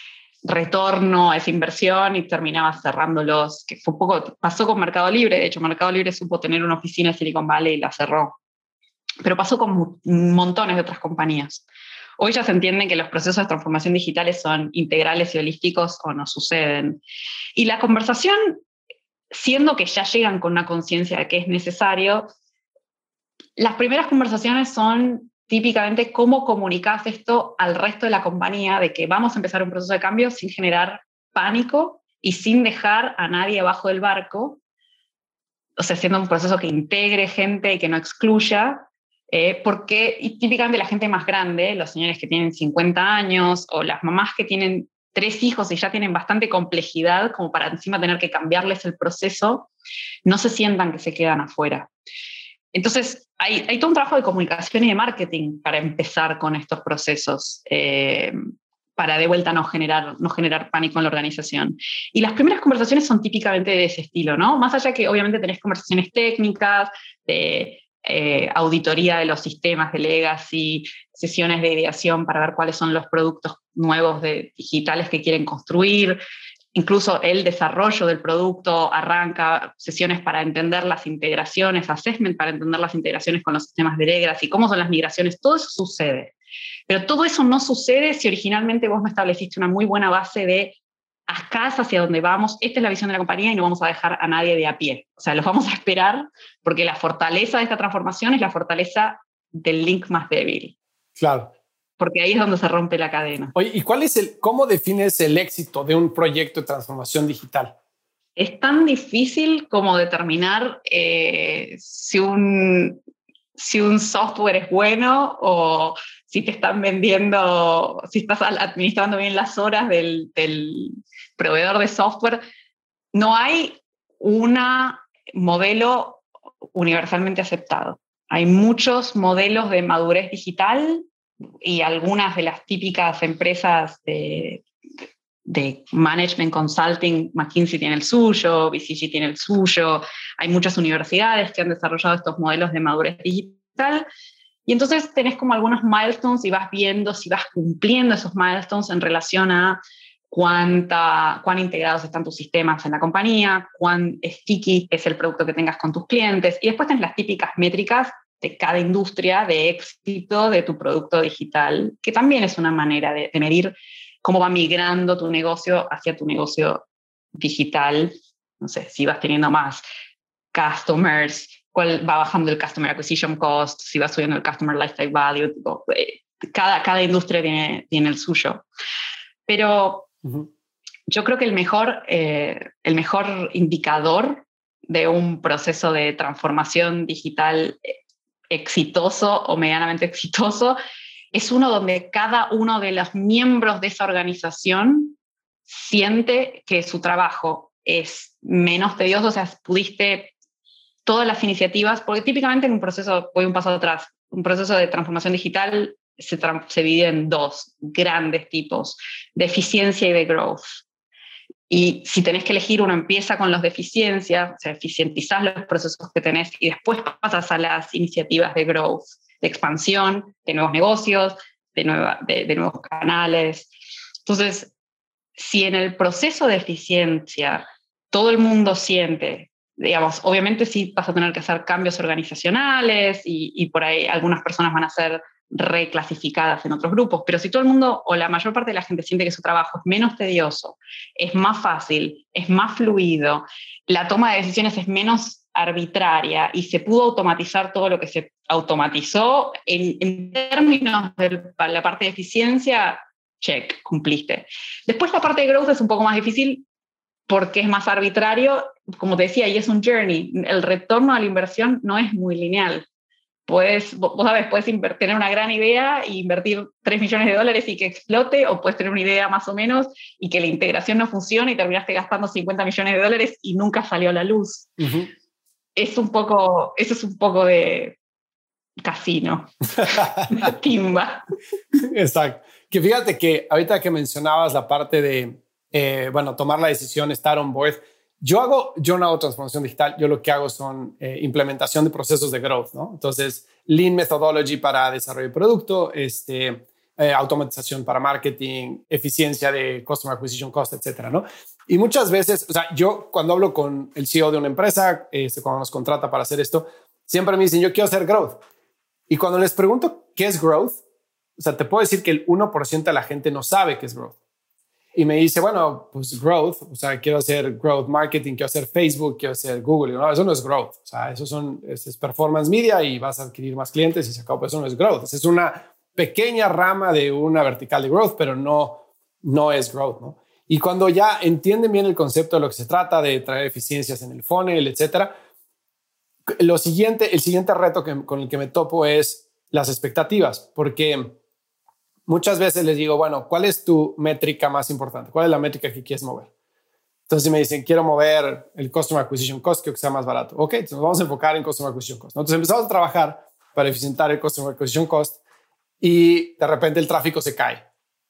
retorno a esa inversión y terminaba cerrándolos, que fue un poco, pasó con Mercado Libre. De hecho, Mercado Libre supo tener una oficina en Silicon Valley y la cerró, pero pasó con montones de otras compañías. Hoy ya se entiende que los procesos de transformación digitales son integrales y holísticos o no suceden. Y la conversación, siendo que ya llegan con una conciencia de que es necesario, las primeras conversaciones son típicamente cómo comunicas esto al resto de la compañía, de que vamos a empezar un proceso de cambio sin generar pánico y sin dejar a nadie abajo del barco, o sea, siendo un proceso que integre gente y que no excluya, porque y típicamente la gente más grande, los señores que tienen 50 años o las mamás que tienen 3 hijos y ya tienen bastante complejidad como para encima tener que cambiarles el proceso, no se sientan que se quedan afuera. Entonces, hay todo un trabajo de comunicación y de marketing para empezar con estos procesos, para de vuelta no generar pánico en la organización. Y las primeras conversaciones son típicamente de ese estilo, ¿no? Más allá que obviamente tenés conversaciones técnicas, de auditoría de los sistemas de legacy, sesiones de ideación para ver cuáles son los productos nuevos digitales que quieren construir. Incluso el desarrollo del producto arranca sesiones para entender las integraciones, assessment para entender las integraciones con los sistemas de legacy, cómo son las migraciones, todo eso sucede. Pero todo eso no sucede si originalmente vos no estableciste una muy buena base de acá es hacia donde vamos, esta es la visión de la compañía y no vamos a dejar a nadie de a pie. O sea, los vamos a esperar porque la fortaleza de esta transformación es la fortaleza del link más débil. Claro. Porque ahí es donde se rompe la cadena. Oye, ¿y cómo defines el éxito de un proyecto de transformación digital? Es tan difícil como determinar si un software es bueno o si te están vendiendo, si estás administrando bien las horas del proveedor de software. No hay un modelo universalmente aceptado. Hay muchos modelos de madurez digital y algunas de las típicas empresas de management consulting, McKinsey tiene el suyo, BCG tiene el suyo, hay muchas universidades que han desarrollado estos modelos de madurez digital, y entonces tenés como algunos milestones y vas viendo si vas cumpliendo esos milestones en relación a cuán integrados están tus sistemas en la compañía, cuán sticky es el producto que tengas con tus clientes, y después tenés las típicas métricas de cada industria de éxito de tu producto digital, que también es una manera de medir cómo va migrando tu negocio hacia tu negocio digital. No sé, si vas teniendo más customers, cuál va bajando el Customer Acquisition Cost, si va subiendo el Customer Lifetime Value. Cada industria tiene el suyo. Pero yo creo que el mejor indicador de un proceso de transformación digital exitoso o medianamente exitoso es uno donde cada uno de los miembros de esa organización siente que su trabajo es menos tedioso, o sea, pudiste todas las iniciativas, porque típicamente en un proceso, voy un paso atrás, un proceso de transformación digital se divide en 2 grandes tipos, de eficiencia y de growth. Y si tenés que elegir, uno empieza con los de eficiencia, o sea, eficientizás los procesos que tenés y después pasas a las iniciativas de growth, de expansión, de nuevos negocios, de nuevos canales. Entonces, si en el proceso de eficiencia todo el mundo siente, digamos, obviamente sí vas a tener que hacer cambios organizacionales y por ahí algunas personas van a ser reclasificadas en otros grupos, pero si todo el mundo o la mayor parte de la gente siente que su trabajo es menos tedioso, es más fácil, es más fluido, la toma de decisiones es menos arbitraria y se pudo automatizar todo lo que se automatizó, en términos de la parte de eficiencia, check, cumpliste. Después la parte de growth es un poco más difícil porque es más arbitrario, como te decía, y es un journey. El retorno a la inversión no es muy lineal. Vos sabés, puedes tener una gran idea e invertir $3 millones y que explote, o puedes tener una idea más o menos y que la integración no funcione y terminaste gastando $50 millones y nunca salió a la luz. Uh-huh. Eso es un poco de casino, timba. Exacto. Que fíjate que ahorita que mencionabas la parte de, tomar la decisión, estar on board, yo no hago transformación digital, yo lo que hago son implementación de procesos de growth, ¿no? Entonces, Lean Methodology para desarrollo de producto, automatización para marketing, eficiencia de Customer Acquisition Cost, etcétera, ¿no? Y muchas veces, o sea, yo cuando hablo con el CEO de una empresa, cuando nos contrata para hacer esto, siempre me dicen, yo quiero hacer growth. Y cuando les pregunto qué es growth, o sea, te puedo decir que el 1% de la gente no sabe qué es growth. Y me dice, bueno, pues growth, o sea, quiero hacer growth marketing, quiero hacer Facebook, quiero hacer Google. No, eso no es growth. O sea, eso es performance media y vas a adquirir más clientes y se acabó. Eso no es growth. Es una pequeña rama de una vertical de growth, pero no es growth, ¿no? Y cuando ya entienden bien el concepto de lo que se trata, de traer eficiencias en el funnel, etcétera, el siguiente reto con el que me topo es las expectativas, porque muchas veces les digo, bueno, ¿cuál es tu métrica más importante? ¿Cuál es la métrica que quieres mover? Entonces me dicen, quiero mover el Customer Acquisition Cost, que sea más barato. Ok, entonces nos vamos a enfocar en Customer Acquisition Cost, ¿no? Entonces empezamos a trabajar para eficientar el Customer Acquisition Cost y de repente el tráfico se cae.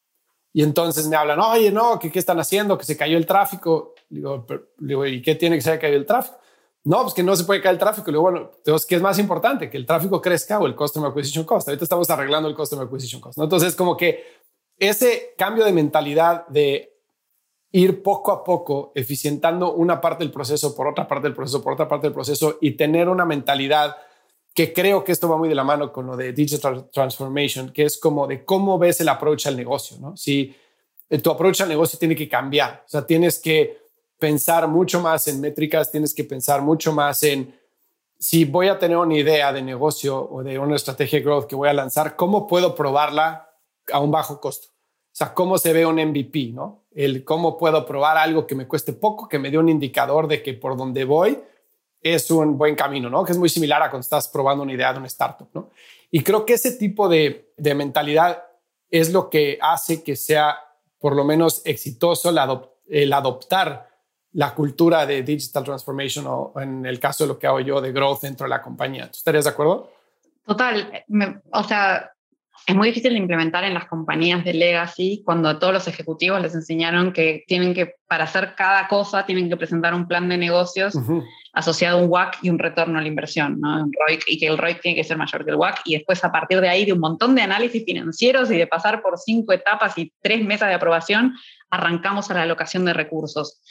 Y entonces me hablan, oye, no, ¿qué están haciendo? Que se cayó el tráfico. Digo, ¿y qué tiene que ser que cayó el tráfico? No, pues que no se puede caer el tráfico. Le digo, bueno, entonces, ¿qué es más importante? ¿Que el tráfico crezca o el Customer Acquisition Cost? Ahorita estamos arreglando el Customer Acquisition Cost, ¿no? Entonces, como que ese cambio de mentalidad de ir poco a poco eficientando una parte del proceso por otra parte del proceso, por otra parte del proceso y tener una mentalidad que creo que esto va muy de la mano con lo de Digital Transformation, que es como de cómo ves el approach al negocio, ¿no? Si tu approach al negocio tiene que cambiar, o sea, tienes que pensar mucho más en métricas, tienes que pensar mucho más en si voy a tener una idea de negocio o de una estrategia de growth que voy a lanzar, ¿cómo puedo probarla a un bajo costo? O sea, ¿cómo se ve un MVP, ¿no? Cómo puedo probar algo que me cueste poco, que me dé un indicador de que por donde voy es un buen camino, ¿no? Que es muy similar a cuando estás probando una idea de una startup, ¿no? Y creo que ese tipo de mentalidad es lo que hace que sea por lo menos exitoso el adoptar la cultura de Digital Transformation o en el caso de lo que hago yo de growth dentro de la compañía. ¿Tú estarías de acuerdo? Total. O sea, es muy difícil de implementar en las compañías de legacy cuando a todos los ejecutivos les enseñaron que para hacer cada cosa, tienen que presentar un plan de negocios asociado a un WACC y un retorno a la inversión, ¿no? Un ROIC, y que el ROIC tiene que ser mayor que el WACC, y después a partir de ahí de un montón de análisis financieros y de pasar por 5 etapas y 3 mesas de aprobación, arrancamos a la alocación de recursos.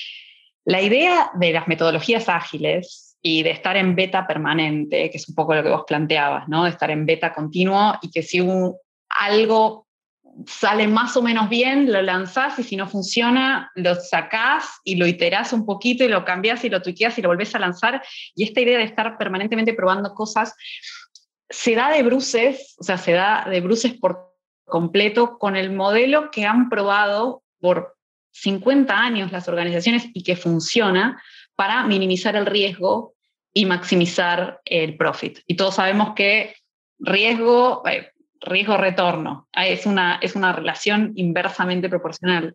La idea de las metodologías ágiles y de estar en beta permanente, que es un poco lo que vos planteabas, ¿no? De estar en beta continuo y que si algo sale más o menos bien, lo lanzás y si no funciona, lo sacás y lo iterás un poquito y lo cambiás y lo tuiteás y lo volvés a lanzar. Y esta idea de estar permanentemente probando cosas se da de bruces, o sea, se da de bruces por completo con el modelo que han probado por 50 años las organizaciones y que funciona para minimizar el y maximizar el profit. Y todos sabemos que riesgo-retorno es una relación inversamente proporcional.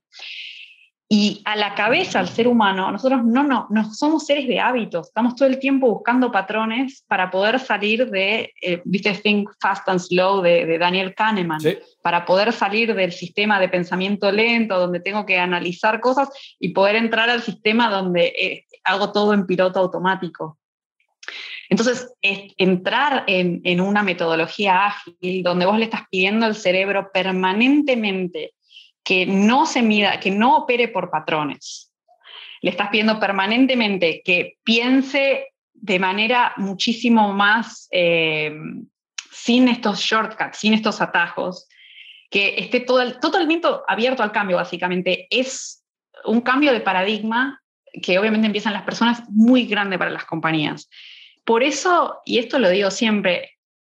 Y a la cabeza, al ser humano, nosotros no somos seres de hábitos, estamos todo el tiempo buscando patrones para poder salir ¿viste Think Fast and Slow de Daniel Kahneman? Sí. Para poder salir del sistema de pensamiento lento, donde tengo que analizar cosas y poder entrar al sistema donde hago todo en piloto automático. Entonces, entrar en una metodología ágil donde vos le estás pidiendo al cerebro permanentemente que no se mida, que no opere por patrones. Le estás pidiendo permanentemente que piense de manera muchísimo más sin estos shortcuts, sin estos atajos, que esté totalmente abierto al cambio, básicamente. Es un cambio de paradigma que obviamente empiezan las personas muy grande para las compañías. Por eso, y esto lo digo siempre,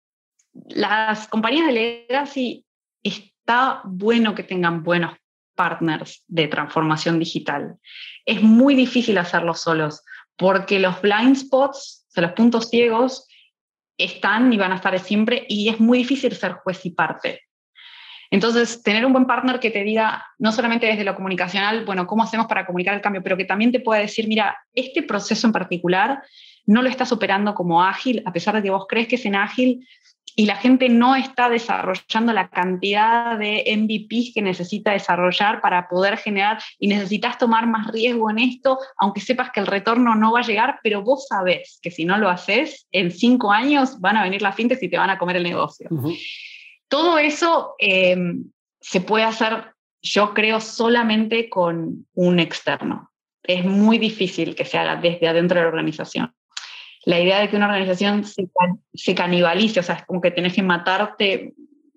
las compañías de legacy está bueno que tengan buenos partners de transformación digital. Es muy difícil hacerlo solos, porque los blind spots, o sea, los puntos ciegos, están y van a estar siempre, y es muy difícil ser juez y parte. Entonces, tener un buen partner que te diga, no solamente desde lo comunicacional, bueno, ¿cómo hacemos para comunicar el cambio? Pero que también te pueda decir, mira, este proceso en particular no lo estás operando como ágil, a pesar de que vos crees que es en ágil, y la gente no está desarrollando la cantidad de MVPs que necesita desarrollar para poder generar, y necesitas tomar más riesgo en esto, aunque sepas que el retorno no va a llegar, pero vos sabés que si no lo haces, en 5 años van a venir las fintechs y te van a comer el negocio. Uh-huh. Todo eso se puede hacer, yo creo, solamente con un externo. Es muy difícil que se haga desde adentro de la organización. La idea de que una organización se canibalice, o sea, es como que tenés que matarte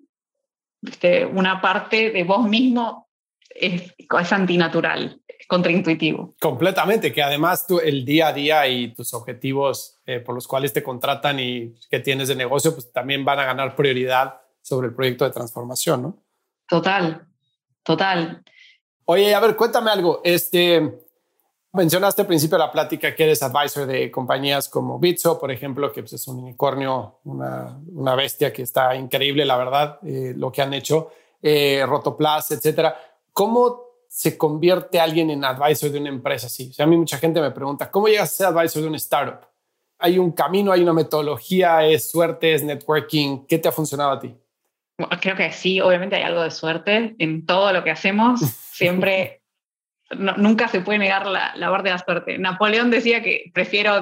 una parte de vos mismo, es antinatural, es contraintuitivo. Completamente, que además tú, el día a día y tus objetivos por los cuales te contratan y que tienes de negocio, pues también van a ganar prioridad sobre el proyecto de transformación, ¿no? Total. Oye, a ver, cuéntame algo. Mencionaste al principio de la plática que eres advisor de compañías como Bitso, por ejemplo, que pues, es un unicornio, una bestia que está increíble, la verdad, lo que han hecho, Rotoplas, etcétera. ¿Cómo se convierte alguien en advisor de una empresa así? O sea, a mí mucha gente me pregunta, ¿cómo llegas a ser advisor de una startup? ¿Hay un camino, hay una metodología, es suerte, es networking? ¿Qué te ha funcionado a ti? Bueno, creo que sí, obviamente hay algo de suerte en todo lo que hacemos. Siempre... nunca se puede negar la parte de la suerte. Napoleón decía que prefiero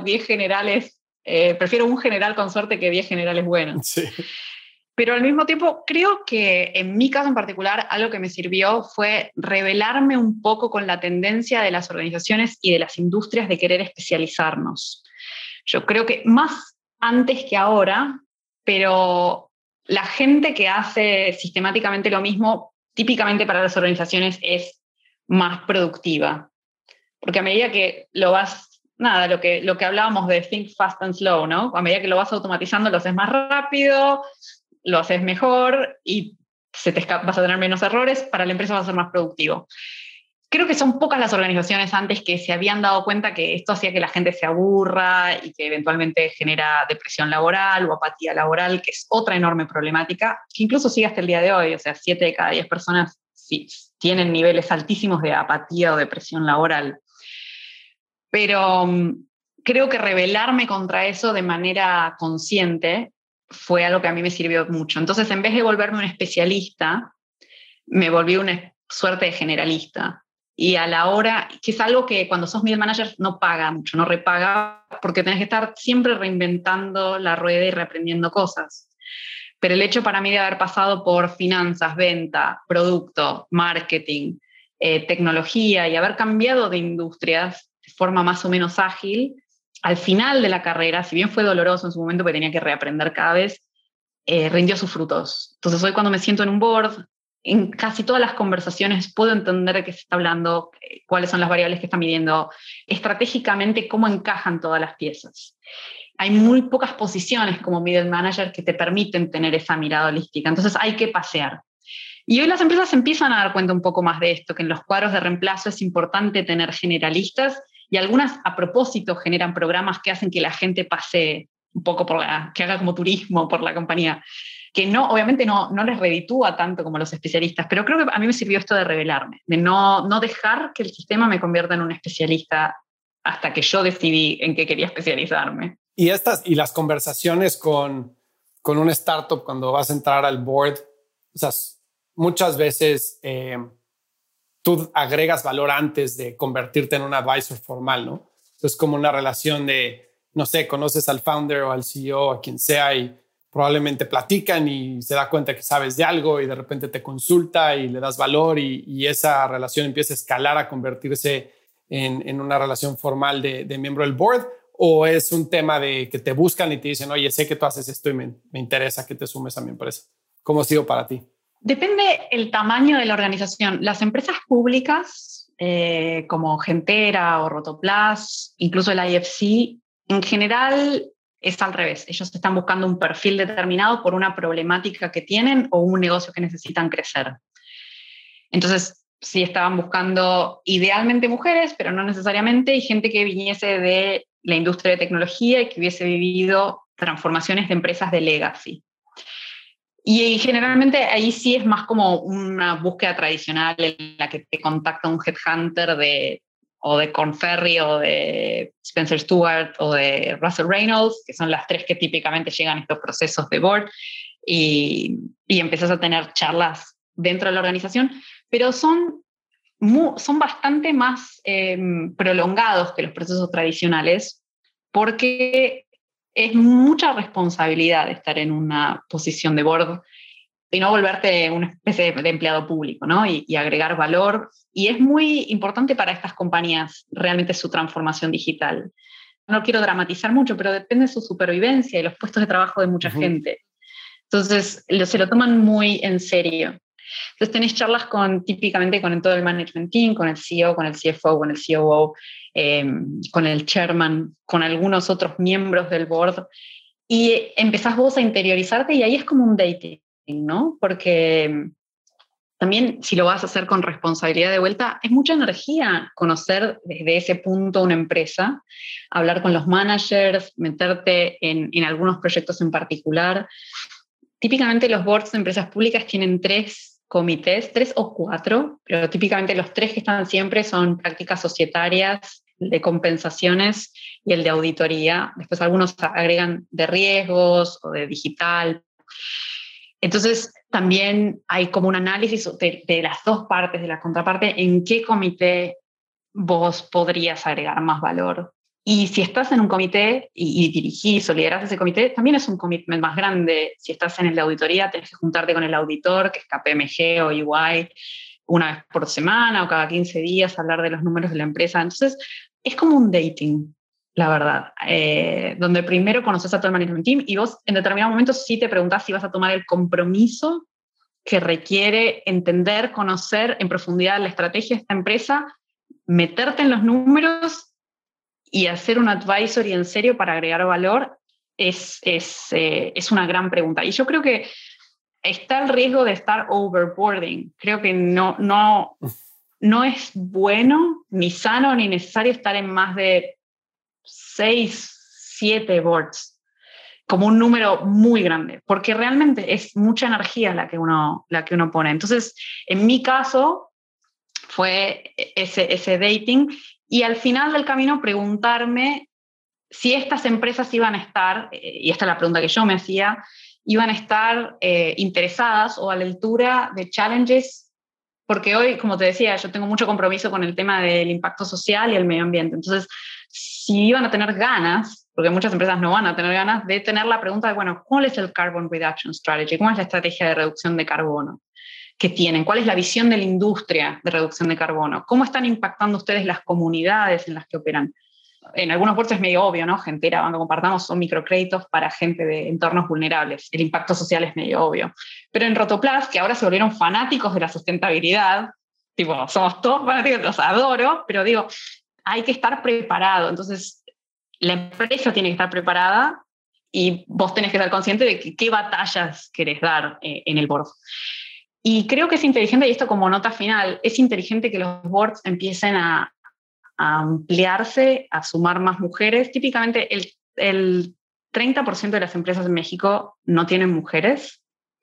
un general con suerte que 10 generales buenos. Sí. Pero al mismo tiempo, creo que en mi caso en particular, algo que me sirvió fue revelarme un poco con la tendencia de las organizaciones y de las industrias de querer especializarnos. Yo creo que más antes que ahora, pero la gente que hace sistemáticamente lo mismo, típicamente para las organizaciones es más productiva. Porque a medida que lo que hablábamos de think fast and slow, ¿no? A medida que lo vas automatizando, lo haces más rápido, lo haces mejor y vas a tener menos errores, para la empresa va a ser más productivo. Creo que son pocas las organizaciones antes que se habían dado cuenta que esto hacía que la gente se aburra y que eventualmente genera depresión laboral o apatía laboral, que es otra enorme problemática, que incluso sigue hasta el día de hoy. O sea, 7 de cada 10 personas sí tienen niveles altísimos de apatía o depresión laboral. Pero creo que rebelarme contra eso de manera consciente fue algo que a mí me sirvió mucho. Entonces, en vez de volverme un especialista, me volví una suerte de generalista. Y a la hora, que es algo que cuando sos middle manager no paga mucho, no repaga, porque tenés que estar siempre reinventando la rueda y reaprendiendo cosas. Pero el hecho para mí de haber pasado por finanzas, venta, producto, marketing, tecnología y haber cambiado de industrias de forma más o menos ágil, al final de la carrera, si bien fue doloroso en su momento porque tenía que reaprender cada vez, rindió sus frutos. Entonces hoy cuando me siento en un board, en casi todas las conversaciones puedo entender de qué se está hablando, cuáles son las variables que están midiendo, estratégicamente cómo encajan todas las piezas. Hay muy pocas posiciones como middle manager que te permiten tener esa mirada holística, entonces hay que pasear. Y hoy las empresas empiezan a dar cuenta un poco más de esto, que en los cuadros de reemplazo es importante tener generalistas, y algunas a propósito generan programas que hacen que la gente pase un poco que haga como turismo por la compañía, que no, obviamente no les reditúa tanto como los especialistas, pero creo que a mí me sirvió esto de revelarme, de no dejar que el sistema me convierta en un especialista hasta que yo decidí en qué quería especializarme. Y las conversaciones con una startup cuando vas a entrar al board, o sea, muchas veces tú agregas valor antes de convertirte en un advisor formal, ¿no? Es como una relación de, no sé, conoces al founder o al CEO, a quien sea, y probablemente platican y se da cuenta que sabes de algo y de repente te consulta y le das valor y esa relación empieza a escalar a convertirse en una relación formal de miembro del board. ¿O es un tema de que te buscan y te dicen, oye, sé que tú haces esto y me interesa que te sumes a mi empresa? ¿Cómo ha sido para ti? Depende el tamaño de la organización. Las empresas públicas, como Gentera o Rotoplas, incluso el IFC, en general es al revés. Ellos están buscando un perfil determinado por una problemática que tienen o un negocio que necesitan crecer. Entonces, sí estaban buscando idealmente mujeres, pero no necesariamente, y gente que viniese de la industria de tecnología y que hubiese vivido transformaciones de empresas de legacy. Y generalmente ahí sí es más como una búsqueda tradicional en la que te contacta un headhunter de o de Korn Ferry, o de Spencer Stuart, o de Russell Reynolds, que son las tres que típicamente llegan a estos procesos de board, y empezás a tener charlas dentro de la organización, pero son bastante más prolongados que los procesos tradicionales, porque es mucha responsabilidad estar en una posición de board y no volverte una especie de empleado público, ¿no? Y agregar valor. Y es muy importante para estas compañías realmente su transformación digital. No quiero dramatizar mucho, pero depende de su supervivencia y los puestos de trabajo de mucha gente. Entonces, se lo toman muy en serio. Entonces, tenés charlas típicamente con todo el management team, con el CEO, con el CFO, con el COO, con el chairman, con algunos otros miembros del board, y empezás vos a interiorizarte y ahí es como un dating, ¿no? Porque también si lo vas a hacer con responsabilidad de vuelta, es mucha energía conocer desde ese punto una empresa, hablar con los managers, meterte en algunos proyectos en particular. Típicamente los boards de empresas públicas tienen 3 comités, 3 o 4, pero típicamente los 3 que están siempre son prácticas societarias, de compensaciones y el de auditoría. Después algunos agregan de riesgos o de digital. Entonces también hay como un análisis de las dos partes, de la contraparte, en qué comité vos podrías agregar más valor. Y si estás en un comité y dirigís o liderás ese comité, también es un commitment más grande. Si estás en el de auditoría, tenés que juntarte con el auditor, que es KPMG o EY, una vez por semana o cada 15 días, hablar de los números de la empresa. Entonces, es como un dating, la verdad, donde primero conoces a todo el management team y vos en determinado momento sí te preguntás si vas a tomar el compromiso que requiere entender, conocer en profundidad la estrategia de esta empresa, meterte en los números y hacer un advisory en serio para agregar valor. Es una gran pregunta. Y yo creo que está el riesgo de estar overboarding. Creo que no es bueno, ni sano, ni necesario estar en más de 6, 7 boards, como un número muy grande, porque realmente es mucha energía la que uno pone. Entonces, en mi caso, fue ese dating, y al final del camino preguntarme si estas empresas iban a estar, y esta es la pregunta que yo me hacía, iban a estar interesadas o a la altura de challenges, porque hoy, como te decía, yo tengo mucho compromiso con el tema del impacto social y el medio ambiente. Entonces, si iban a tener ganas, porque muchas empresas no van a tener ganas, de tener la pregunta de, bueno, ¿cuál es el Carbon Reduction Strategy? ¿Cómo es la estrategia de reducción de carbono que tienen? ¿Cuál es la visión de la industria de reducción de carbono? ¿Cómo están impactando ustedes las comunidades en las que operan? En algunos puertos es medio obvio, ¿no? Gentera, Banco Compartamos son microcréditos para gente de entornos vulnerables. El impacto social es medio obvio. Pero en Rotoplas, que ahora se volvieron fanáticos de la sustentabilidad, tipo, somos todos fanáticos, los adoro, pero digo, hay que estar preparado. Entonces, la empresa tiene que estar preparada y vos tenés que ser consciente de qué batallas querés dar en el board. Y creo que es inteligente, y esto como nota final, es inteligente que los boards empiecen a ampliarse, a sumar más mujeres. Típicamente el 30% de las empresas en México no tienen mujeres.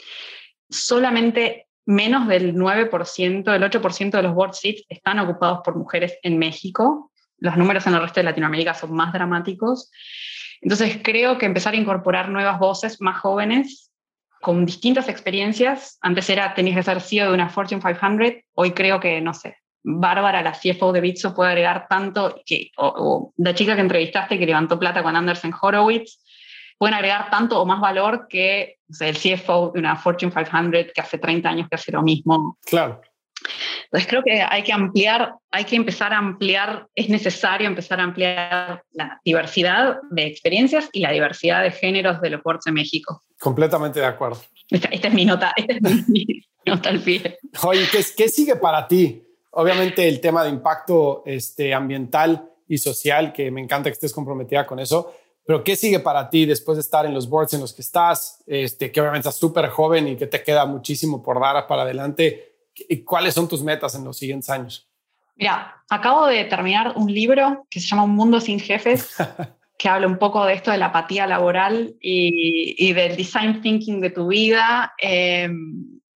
Solamente menos del 9%, el 8% de los board seats están ocupados por mujeres en México. Los números en el resto de Latinoamérica son más dramáticos. Entonces creo que empezar a incorporar nuevas voces más jóvenes con distintas experiencias. Antes tenías que ser CEO de una Fortune 500. Hoy creo que, no sé, Bárbara, la CFO de Bitso, puede agregar tanto, o la chica que entrevistaste que levantó plata con Andersen Horowitz, pueden agregar tanto o más valor que, o sea, el CFO de una Fortune 500 que hace 30 años que hace lo mismo. Claro. Entonces creo que hay que empezar a ampliar, es necesario empezar a ampliar la diversidad de experiencias y la diversidad de géneros de los boards de México. Completamente de acuerdo. Esta es mi nota, mi nota al pie. Oye, ¿qué sigue para ti? Obviamente el tema de impacto ambiental y social, que me encanta que estés comprometida con eso, pero ¿qué sigue para ti después de estar en los boards en los que estás, que obviamente estás súper joven y que te queda muchísimo por dar para adelante? ¿Cuáles son tus metas en los siguientes años? Mira, acabo de terminar un libro que se llama Un mundo sin jefes, que habla un poco de esto de la apatía laboral y del design thinking de tu vida, que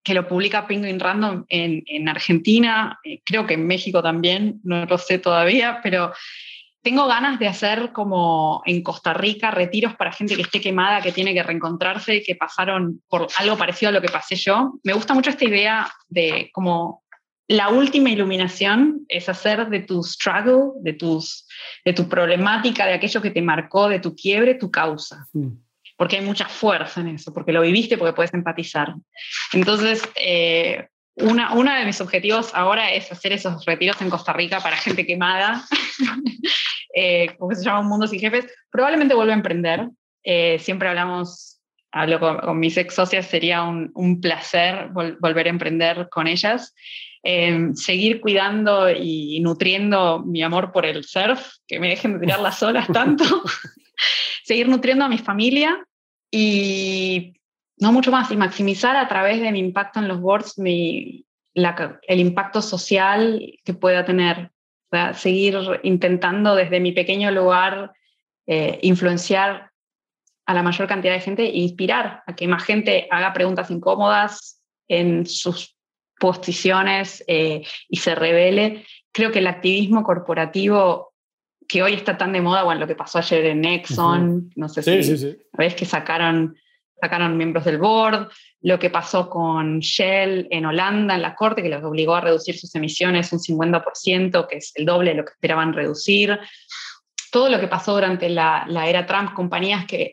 que lo publica Penguin Random en Argentina, creo que en México también, no lo sé todavía, pero tengo ganas de hacer como en Costa Rica retiros para gente que esté quemada, que tiene que reencontrarse, que pasaron por algo parecido a lo que pasé yo. Me gusta mucho esta idea de como la última iluminación es hacer de tu struggle, de tu problemática, de aquello que te marcó, de tu quiebre, tu causa. Porque hay mucha fuerza en eso, porque lo viviste, porque puedes empatizar. Entonces, uno de mis objetivos ahora es hacer esos retiros en Costa Rica para gente quemada, como se llama Un Mundo Sin Jefes. Probablemente vuelva a emprender. Siempre hablo con mis ex socias, sería un placer volver a emprender con ellas. Seguir cuidando y nutriendo mi amor por el surf, que me dejen de tirar las olas tanto. Seguir nutriendo a mi familia y no mucho más, y maximizar a través de mi impacto en los boards el impacto social que pueda tener. O sea, seguir intentando desde mi pequeño lugar influenciar a la mayor cantidad de gente e inspirar a que más gente haga preguntas incómodas en sus posiciones y se revele. Creo que el activismo corporativo que hoy está tan de moda, bueno, lo que pasó ayer en Exxon, no sé si ves que sacaron miembros del board, lo que pasó con Shell en Holanda, en la corte, que los obligó a reducir sus emisiones un 50%, que es el doble de lo que esperaban reducir. Todo lo que pasó durante la era Trump, compañías que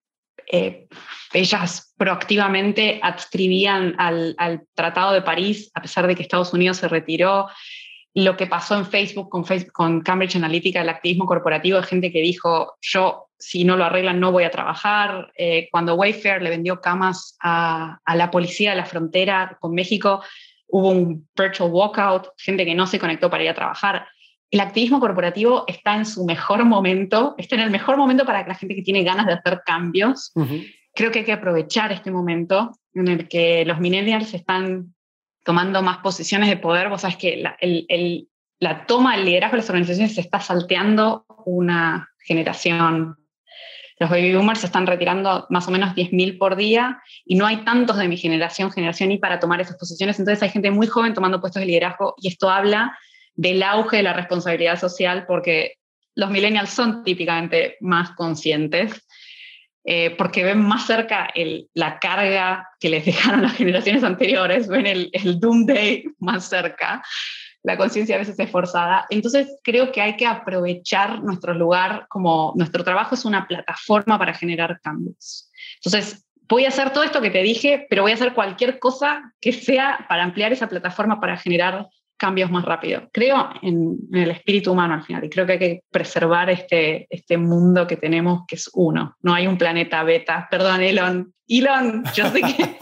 ellas proactivamente adscribían al Tratado de París, a pesar de que Estados Unidos se retiró. Lo que pasó en Facebook con Cambridge Analytica, el activismo corporativo de gente que dijo, yo, si no lo arreglan, no voy a trabajar. Cuando Wayfair le vendió camas a la policía de la frontera con México, hubo un virtual walkout, gente que no se conectó para ir a trabajar. El activismo corporativo está en su mejor momento, está en el mejor momento para la gente que tiene ganas de hacer cambios. Creo que hay que aprovechar este momento en el que los millennials están tomando más posiciones de poder. Vos sabés que la toma del liderazgo de las organizaciones se está salteando una generación. Los baby boomers se están retirando más o menos 10.000 por día y no hay tantos de mi generación Y para tomar esas posiciones. Entonces hay gente muy joven tomando puestos de liderazgo y esto habla del auge de la responsabilidad social porque los millennials son típicamente más conscientes. Porque ven más cerca la carga que les dejaron las generaciones anteriores, ven el doomsday más cerca, la conciencia a veces es forzada. Entonces creo que hay que aprovechar nuestro lugar, como nuestro trabajo es una plataforma para generar cambios. Entonces voy a hacer todo esto que te dije, pero voy a hacer cualquier cosa que sea para ampliar esa plataforma para generar cambios más rápido. Creo en el espíritu humano al final y creo que hay que preservar este mundo que tenemos, que es uno. No hay un planeta beta. Perdón, Elon, yo sé que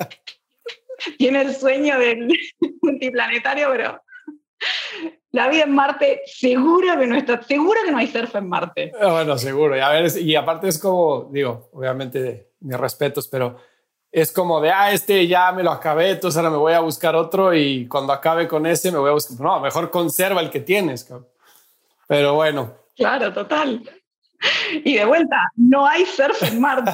tiene el sueño del multiplanetario, pero la vida en Marte, seguro que no hay surf en Marte. Bueno, seguro. Y aparte es como, digo, obviamente mis respetos, pero es como de, este ya me lo acabé, entonces ahora me voy a buscar otro y cuando acabe con ese me voy a buscar, no, mejor conserva el que tienes, cabrón. Pero bueno. Claro, total. Y de vuelta, no hay surf en Marte.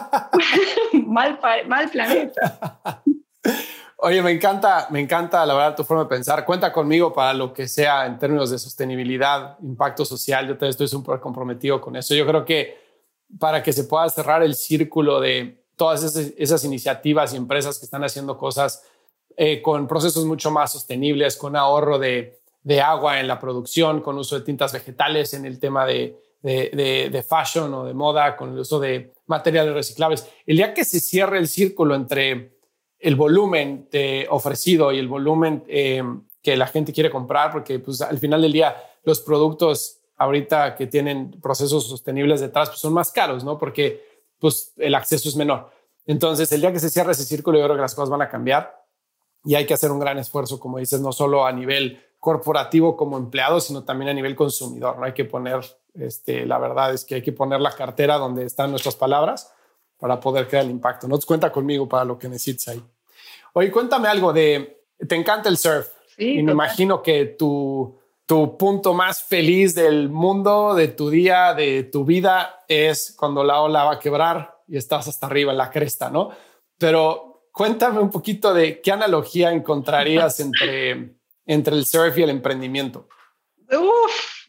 mal planeta. Oye, me encanta la verdad tu forma de pensar. Cuenta conmigo para lo que sea en términos de sostenibilidad, impacto social. Yo también estoy súper comprometido con eso. Yo creo que para que se pueda cerrar el círculo de todas esas iniciativas y empresas que están haciendo cosas con procesos mucho más sostenibles, con ahorro de agua en la producción, con uso de tintas vegetales en el tema de fashion o de moda, con el uso de materiales reciclables. El día que se cierre el círculo entre el volumen ofrecido y el volumen que la gente quiere comprar, porque pues, al final del día los productos ahorita que tienen procesos sostenibles detrás pues, son más caros, ¿no? Porque pues el acceso es menor. Entonces, el día que se cierre ese círculo, yo creo que las cosas van a cambiar y hay que hacer un gran esfuerzo, como dices, no solo a nivel corporativo como empleado, sino también a nivel consumidor, ¿no? Hay que poner, la verdad es que hay que poner la cartera donde están nuestras palabras para poder crear el impacto. No te cuenta conmigo para lo que necesites ahí. Oye, cuéntame algo te encanta el surf. Sí, y me imagino que tu punto más feliz del mundo, de tu día, de tu vida, es cuando la ola va a quebrar y estás hasta arriba en la cresta, ¿no? Pero Cuéntame un poquito de qué analogía encontrarías entre el surf y el emprendimiento. Uf,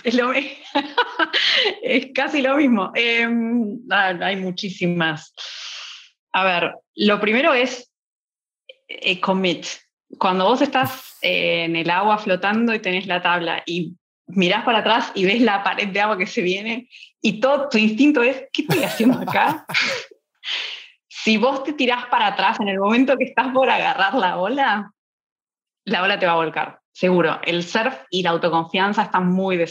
es casi lo mismo. Hay muchísimas. A ver, lo primero es commit. Cuando vos estás en el agua flotando y tenés la tabla y mirás para atrás y ves la pared de agua que se viene y todo tu instinto es, ¿qué estoy haciendo acá? Si vos te tirás para atrás en el momento que estás por agarrar la ola te va a volcar, seguro. El surf y la autoconfianza están muy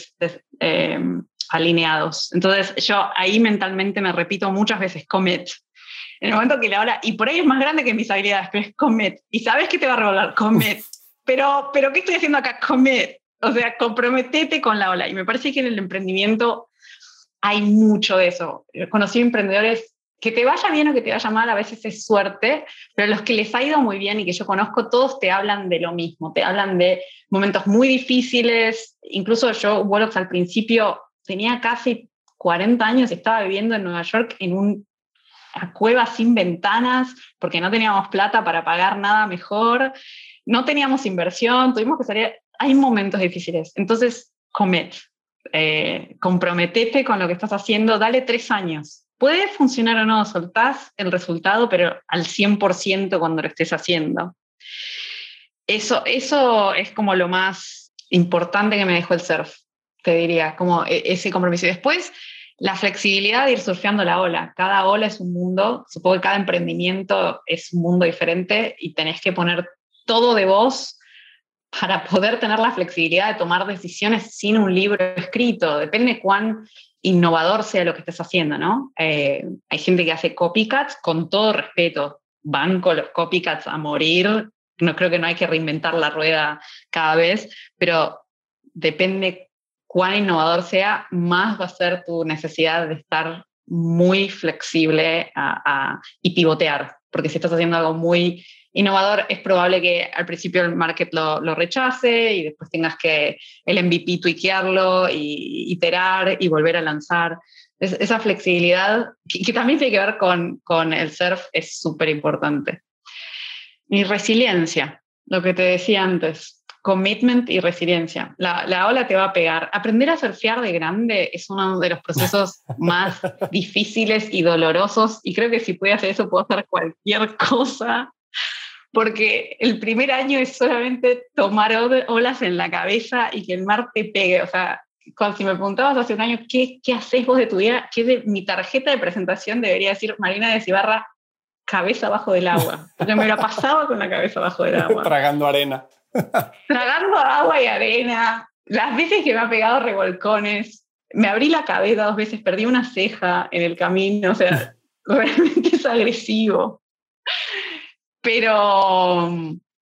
alineados. Entonces yo ahí mentalmente me repito muchas veces, commit. En el momento que la ola, y por ahí es más grande que mis habilidades, pero es commit. Y sabes que te va a revolver, commit. Pero ¿qué estoy haciendo acá? Commit. O sea, comprometete con la ola. Y me parece que en el emprendimiento hay mucho de eso. Conocí emprendedores que te vaya bien o que te vaya mal, a veces es suerte, pero los que les ha ido muy bien y que yo conozco, todos te hablan de lo mismo, te hablan de momentos muy difíciles. Incluso yo, Wolox, al principio tenía casi 40 años y estaba viviendo en Nueva York en una cueva sin ventanas porque no teníamos plata para pagar nada mejor, no teníamos inversión, tuvimos que salir. Hay momentos difíciles, entonces comprometete con lo que estás haciendo, dale 3 años. Puede funcionar o no, soltás el resultado, pero al 100% cuando lo estés haciendo. Eso es como lo más importante que me dejó el surf, te diría, como ese compromiso. Y después, la flexibilidad de ir surfeando la ola. Cada ola es un mundo, supongo que cada emprendimiento es un mundo diferente y tenés que poner todo de vos para poder tener la flexibilidad de tomar decisiones sin un libro escrito. Depende cuán innovador sea lo que estés haciendo, ¿no? Hay gente que hace copycats, con todo respeto, van con los copycats a morir. No creo que no hay que reinventar la rueda cada vez, pero depende cuán innovador sea, más va a ser tu necesidad de estar muy flexible y pivotear, porque si estás haciendo algo muy innovador, es probable que al principio el market lo rechace y después tengas que el MVP tweakearlo y iterar y volver a lanzar. Esa flexibilidad, que también tiene que ver con el surf, es súper importante. Y resiliencia, lo que te decía antes, commitment y resiliencia. La ola te va a pegar. Aprender a surfear de grande es uno de los procesos más difíciles y dolorosos, y creo que si puedo hacer eso, puedo hacer cualquier cosa, porque el primer año es solamente tomar olas en la cabeza y que el mar te pegue. O sea, si me preguntabas hace un año, ¿qué haces vos de tu vida? ¿Qué de mi tarjeta de presentación debería decir Marina de Cibarra? Cabeza abajo del agua. Porque me la pasaba con la cabeza abajo del agua. Tragando arena. Tragando agua y arena. Las veces que me ha pegado revolcones, me abrí la cabeza 2 veces, perdí una ceja en el camino. O sea, realmente es agresivo. Pero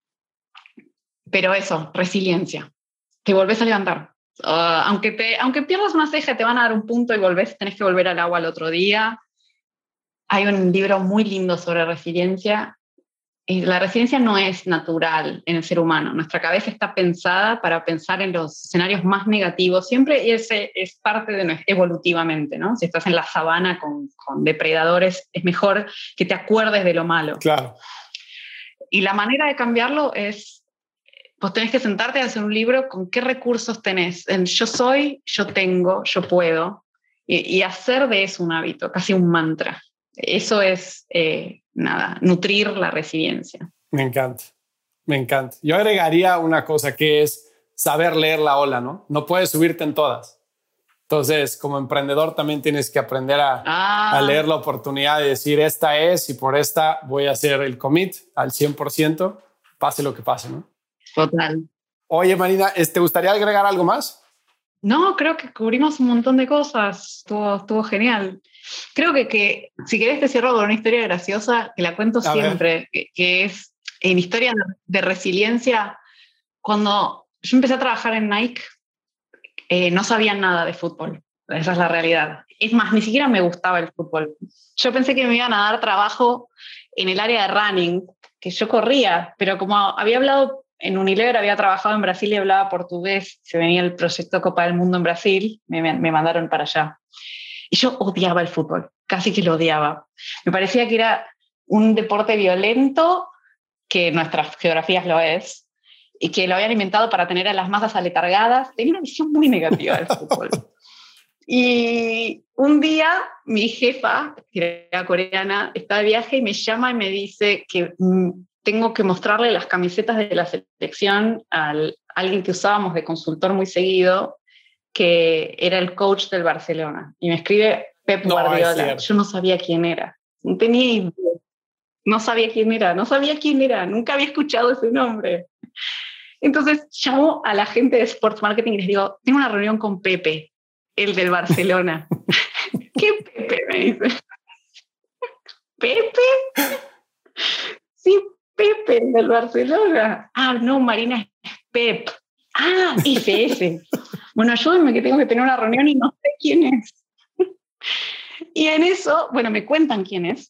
eso, resiliencia. Te volvés a levantar. Aunque pierdas una ceja, te van a dar un punto y tenés que volver al agua al otro día. Hay un libro muy lindo sobre resiliencia. Y la resiliencia no es natural en el ser humano. Nuestra cabeza está pensada para pensar en los escenarios más negativos siempre, y ese es parte de evolutivamente, ¿no? Si estás en la sabana con depredadores, es mejor que te acuerdes de lo malo. Claro. Y la manera de cambiarlo es, vos tenés que sentarte a hacer un libro con qué recursos tenés. Yo soy, yo tengo, yo puedo. Y hacer de eso un hábito, casi un mantra. Eso es, nutrir la resiliencia. Me encanta, me encanta. Yo agregaría una cosa que es saber leer la ola, ¿no? No puedes subirte en todas. Entonces, como emprendedor también tienes que aprender a leer la oportunidad de decir, esta es, y por esta voy a hacer el commit al 100%, pase lo que pase, ¿no? Total. Oye, Marina, ¿te gustaría agregar algo más? No, creo que cubrimos un montón de cosas. Estuvo genial. Creo que si querés te cierro con una historia graciosa que la cuento siempre, que es en historia de resiliencia. Cuando yo empecé a trabajar en Nike, no sabía nada de fútbol. Esa es la realidad. Es más, ni siquiera me gustaba el fútbol. Yo pensé que me iban a dar trabajo en el área de running, que yo corría, pero como había hablado en Unilever, había trabajado en Brasil y hablaba portugués, se venía el proyecto Copa del Mundo en Brasil, me mandaron para allá. Y yo odiaba el fútbol, casi que lo odiaba. Me parecía que era un deporte violento, que en nuestras geografías lo es, y que lo habían inventado para tener a las masas aletargadas. Tenía una visión muy negativa del fútbol. Y un día mi jefa, que era coreana, está de viaje y me llama y me dice que tengo que mostrarle las camisetas de la selección a alguien que usábamos de consultor muy seguido, que era el coach del Barcelona. Y me escribe Pep Guardiola. Yo no sabía quién era. No tenía idea. No sabía quién era. Nunca había escuchado ese nombre. Entonces llamo a la gente de Sports Marketing y les digo, tengo una reunión con Pepe, el del Barcelona. ¿Qué Pepe? Me dice. ¿Pepe? Sí, Pepe, el del Barcelona. Ah, no, Marina, es Pep. Ah, FS. Bueno, ayúdenme que tengo que tener una reunión y no sé quién es. Y en eso, bueno, me cuentan quién es.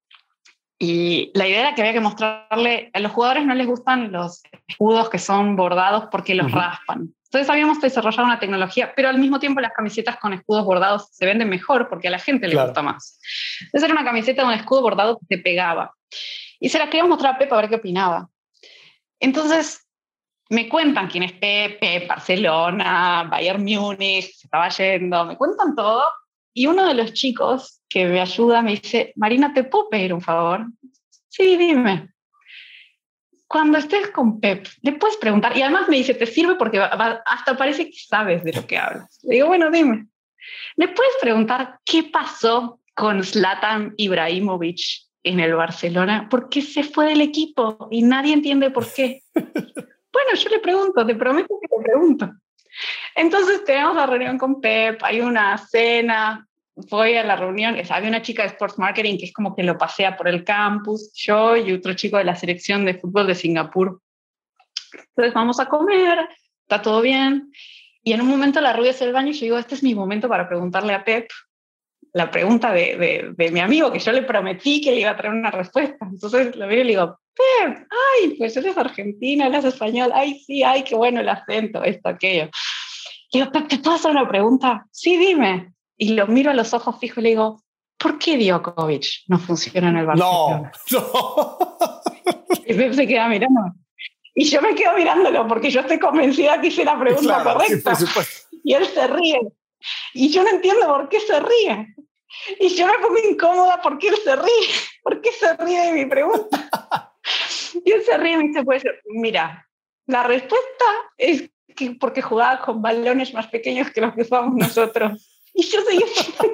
Y la idea era que había que mostrarle, a los jugadores no les gustan los escudos que son bordados porque los raspan. Entonces habíamos desarrollado una tecnología, pero al mismo tiempo las camisetas con escudos bordados se venden mejor porque a la gente le gusta más. Entonces era una camiseta de un escudo bordado que se pegaba. Y se la queríamos mostrar a Pepe a ver qué opinaba. Entonces me cuentan quién es Pepe, Barcelona, Bayern Múnich, se estaba yendo, me cuentan todo. Y uno de los chicos que me ayuda me dice, Marina, ¿te puedo pedir un favor? Sí, dime. Cuando estés con Pep, le puedes preguntar, y además me dice, te sirve porque hasta parece que sabes de lo que hablas. Le digo, bueno, dime. ¿Le puedes preguntar qué pasó con Zlatan Ibrahimovic en el Barcelona? ¿Por qué se fue del equipo? Y nadie entiende por qué. Bueno, yo le pregunto, te prometo que te pregunto. Entonces tenemos la reunión con Pep, hay una cena, voy a la reunión, había una chica de Sports Marketing que es como que lo pasea por el campus, yo y otro chico de la selección de fútbol de Singapur. Entonces vamos a comer, está todo bien, y en un momento la rubia hace el baño y yo digo, este es mi momento para preguntarle a Pep la pregunta de mi amigo, que yo le prometí que le iba a traer una respuesta. Entonces lo veo y le digo, Pep, ay, pues eres argentina, eres español, ay, sí, ay, qué bueno el acento, esto, aquello. Le digo, Pep, ¿te puedo hacer una pregunta? Sí, dime. Y lo miro a los ojos fijos y le digo, ¿por qué Djokovic no funciona en el Barcelona? No. Y Pep se queda mirando. Y yo me quedo mirándolo porque yo estoy convencida que hice la pregunta correcta. Sí, y él se ríe. Y yo no entiendo por qué se ríe. Y yo me pongo incómoda porque él se ríe. ¿Por qué se ríe de mi pregunta? Y él se ríe y me dice, pues mira, la respuesta es que porque jugaba con balones más pequeños que los que usamos nosotros. Y yo seguía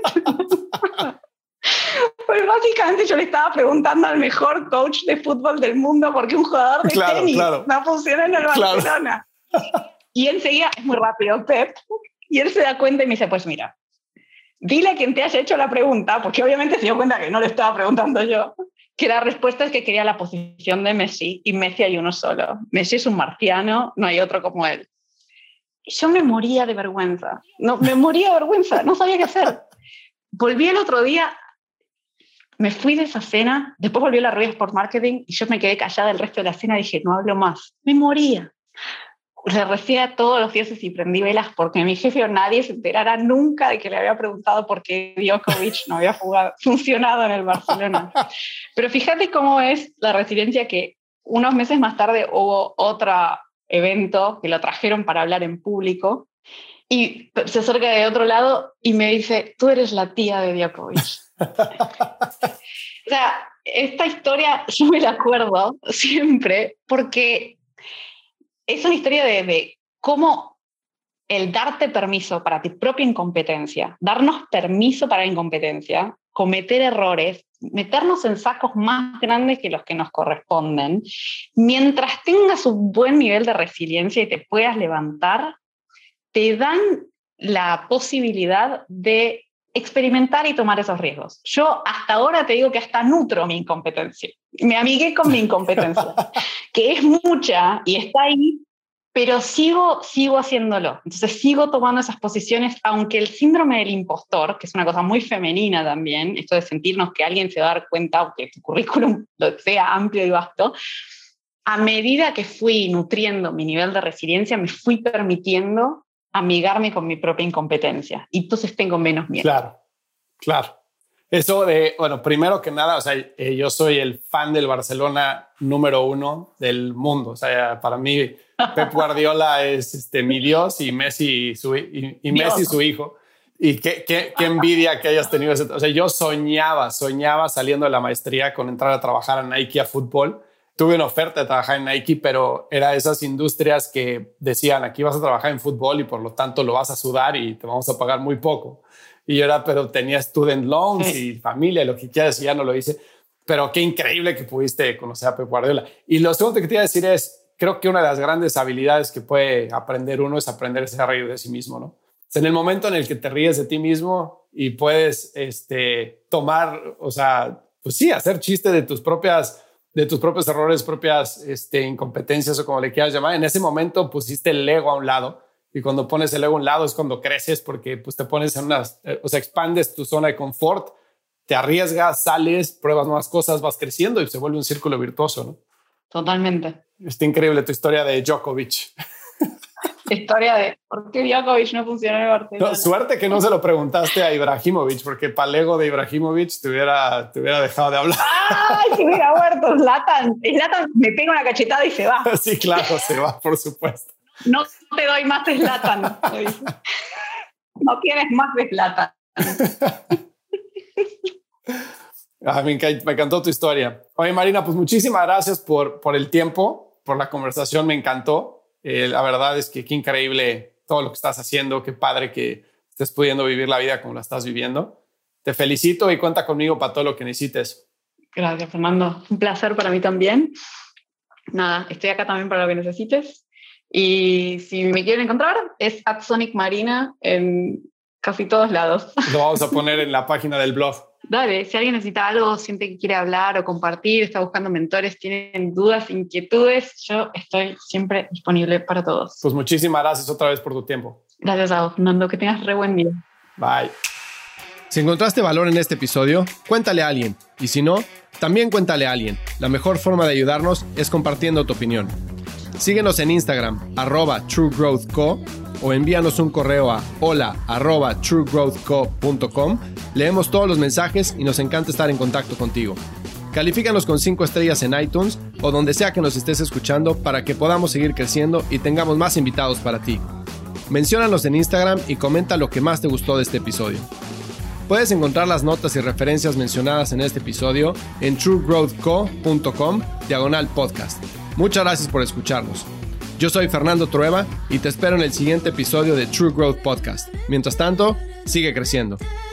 pues básicamente yo le estaba preguntando al mejor coach de fútbol del mundo porque un jugador de tenis no funciona en el Barcelona. Y él seguía, es muy rápido, Pep, y él se da cuenta y me dice, pues mira, dile a quien te haya hecho la pregunta, porque obviamente se dio cuenta que no le estaba preguntando yo, que la respuesta es que quería la posición de Messi, y Messi hay uno solo. Messi es un marciano, no hay otro como él. Y yo me moría de vergüenza, no sabía qué hacer. Volví el otro día, me fui de esa cena, después volvió la rubia Sport Marketing y yo me quedé callada el resto de la cena, dije, no hablo más, me moría. Le recía todos los dioses y prendí velas porque mi jefe o nadie se enterara nunca de que le había preguntado por qué Djokovic no había funcionado en el Barcelona. Pero fíjate cómo es la resiliencia, que unos meses más tarde hubo otro evento que lo trajeron para hablar en público y se acerca de otro lado y me dice, tú eres la tía de Djokovic. O sea, esta historia yo me la acuerdo siempre porque es una historia de cómo el darte permiso para tu propia incompetencia, darnos permiso para la incompetencia, cometer errores, meternos en sacos más grandes que los que nos corresponden, mientras tengas un buen nivel de resiliencia y te puedas levantar, te dan la posibilidad de experimentar y tomar esos riesgos. Yo hasta ahora te digo que hasta nutro mi incompetencia. Me amigué con mi incompetencia, que es mucha y está ahí, pero sigo haciéndolo. Entonces sigo tomando esas posiciones, aunque el síndrome del impostor, que es una cosa muy femenina también, esto de sentirnos que alguien se va a dar cuenta, aunque tu currículum sea amplio y vasto, a medida que fui nutriendo mi nivel de resiliencia, me fui permitiendo amigarme con mi propia incompetencia. Y entonces tengo menos miedo. Claro. Bueno, primero que nada, o sea, yo soy el fan del Barcelona número 1 del mundo. O sea, para mí Pep Guardiola es mi Dios y Messi Messi su hijo. Y qué envidia que hayas tenido ese. O sea, yo soñaba saliendo de la maestría con entrar a trabajar a Nike a fútbol. Tuve una oferta de trabajar en Nike, pero era esas industrias que decían, aquí vas a trabajar en fútbol y por lo tanto lo vas a sudar y te vamos a pagar muy poco. Y yo pero tenía student loans y familia, lo que quieras, y ya no lo hice. Pero qué increíble que pudiste conocer a Pep Guardiola. Y lo segundo que te iba a decir es, creo que una de las grandes habilidades que puede aprender uno es aprenderse a reír de sí mismo, ¿no? En el momento en el que te ríes de ti mismo y puedes tomar, o sea, pues sí, hacer chiste de tus propios errores, propias incompetencias o como le quieras llamar, en ese momento pusiste el ego a un lado. Y cuando pones el ego a un lado es cuando creces, porque pues te pones en expandes tu zona de confort, te arriesgas, sales, pruebas nuevas cosas, vas creciendo y se vuelve un círculo virtuoso, ¿no? Totalmente. Está increíble tu historia de Djokovic. Historia de por qué Djokovic no funcionó en el Barcelona. No, suerte que no se lo preguntaste a Ibrahimovic, porque para el ego de Ibrahimovic te hubiera dejado de hablar. ¡Ay, si hubiera muerto! Zlatan me pega una cachetada y se va. Sí, claro, se va, por supuesto. No te doy más de Zlatan. No tienes más de Zlatan. Me encantó tu historia. Oye, Marina, pues muchísimas gracias por el tiempo, por la conversación, me encantó. La verdad es que qué increíble todo lo que estás haciendo, qué padre que estés pudiendo vivir la vida como la estás viviendo. Te felicito y cuenta conmigo para todo lo que necesites. Gracias, Fernando. Un placer para mí también. Nada, estoy acá también para lo que necesites. Y si me quieren encontrar, es @sonicmarina en casi todos lados. Lo vamos a poner en la página del blog. Dale, si alguien necesita algo, siente que quiere hablar o compartir, está buscando mentores, tienen dudas, inquietudes, yo estoy siempre disponible para todos. Pues muchísimas gracias otra vez por tu tiempo. Gracias a vos, Fernando. Que tengas re buen día. Bye. Si encontraste valor en este episodio, cuéntale a alguien. Y si no, también cuéntale a alguien. La mejor forma de ayudarnos es compartiendo tu opinión. Síguenos en Instagram, @TrueGrowthCo, o envíanos un correo a hola@truegrowthco.com. Leemos todos los mensajes y nos encanta estar en contacto contigo. Califícanos con 5 estrellas en iTunes o donde sea que nos estés escuchando para que podamos seguir creciendo y tengamos más invitados para ti. Menciónanos en Instagram y comenta lo que más te gustó de este episodio. Puedes encontrar las notas y referencias mencionadas en este episodio en truegrowthco.com/podcast. Muchas gracias por escucharnos. Yo soy Fernando Trueba y te espero en el siguiente episodio de True Growth Podcast. Mientras tanto, sigue creciendo.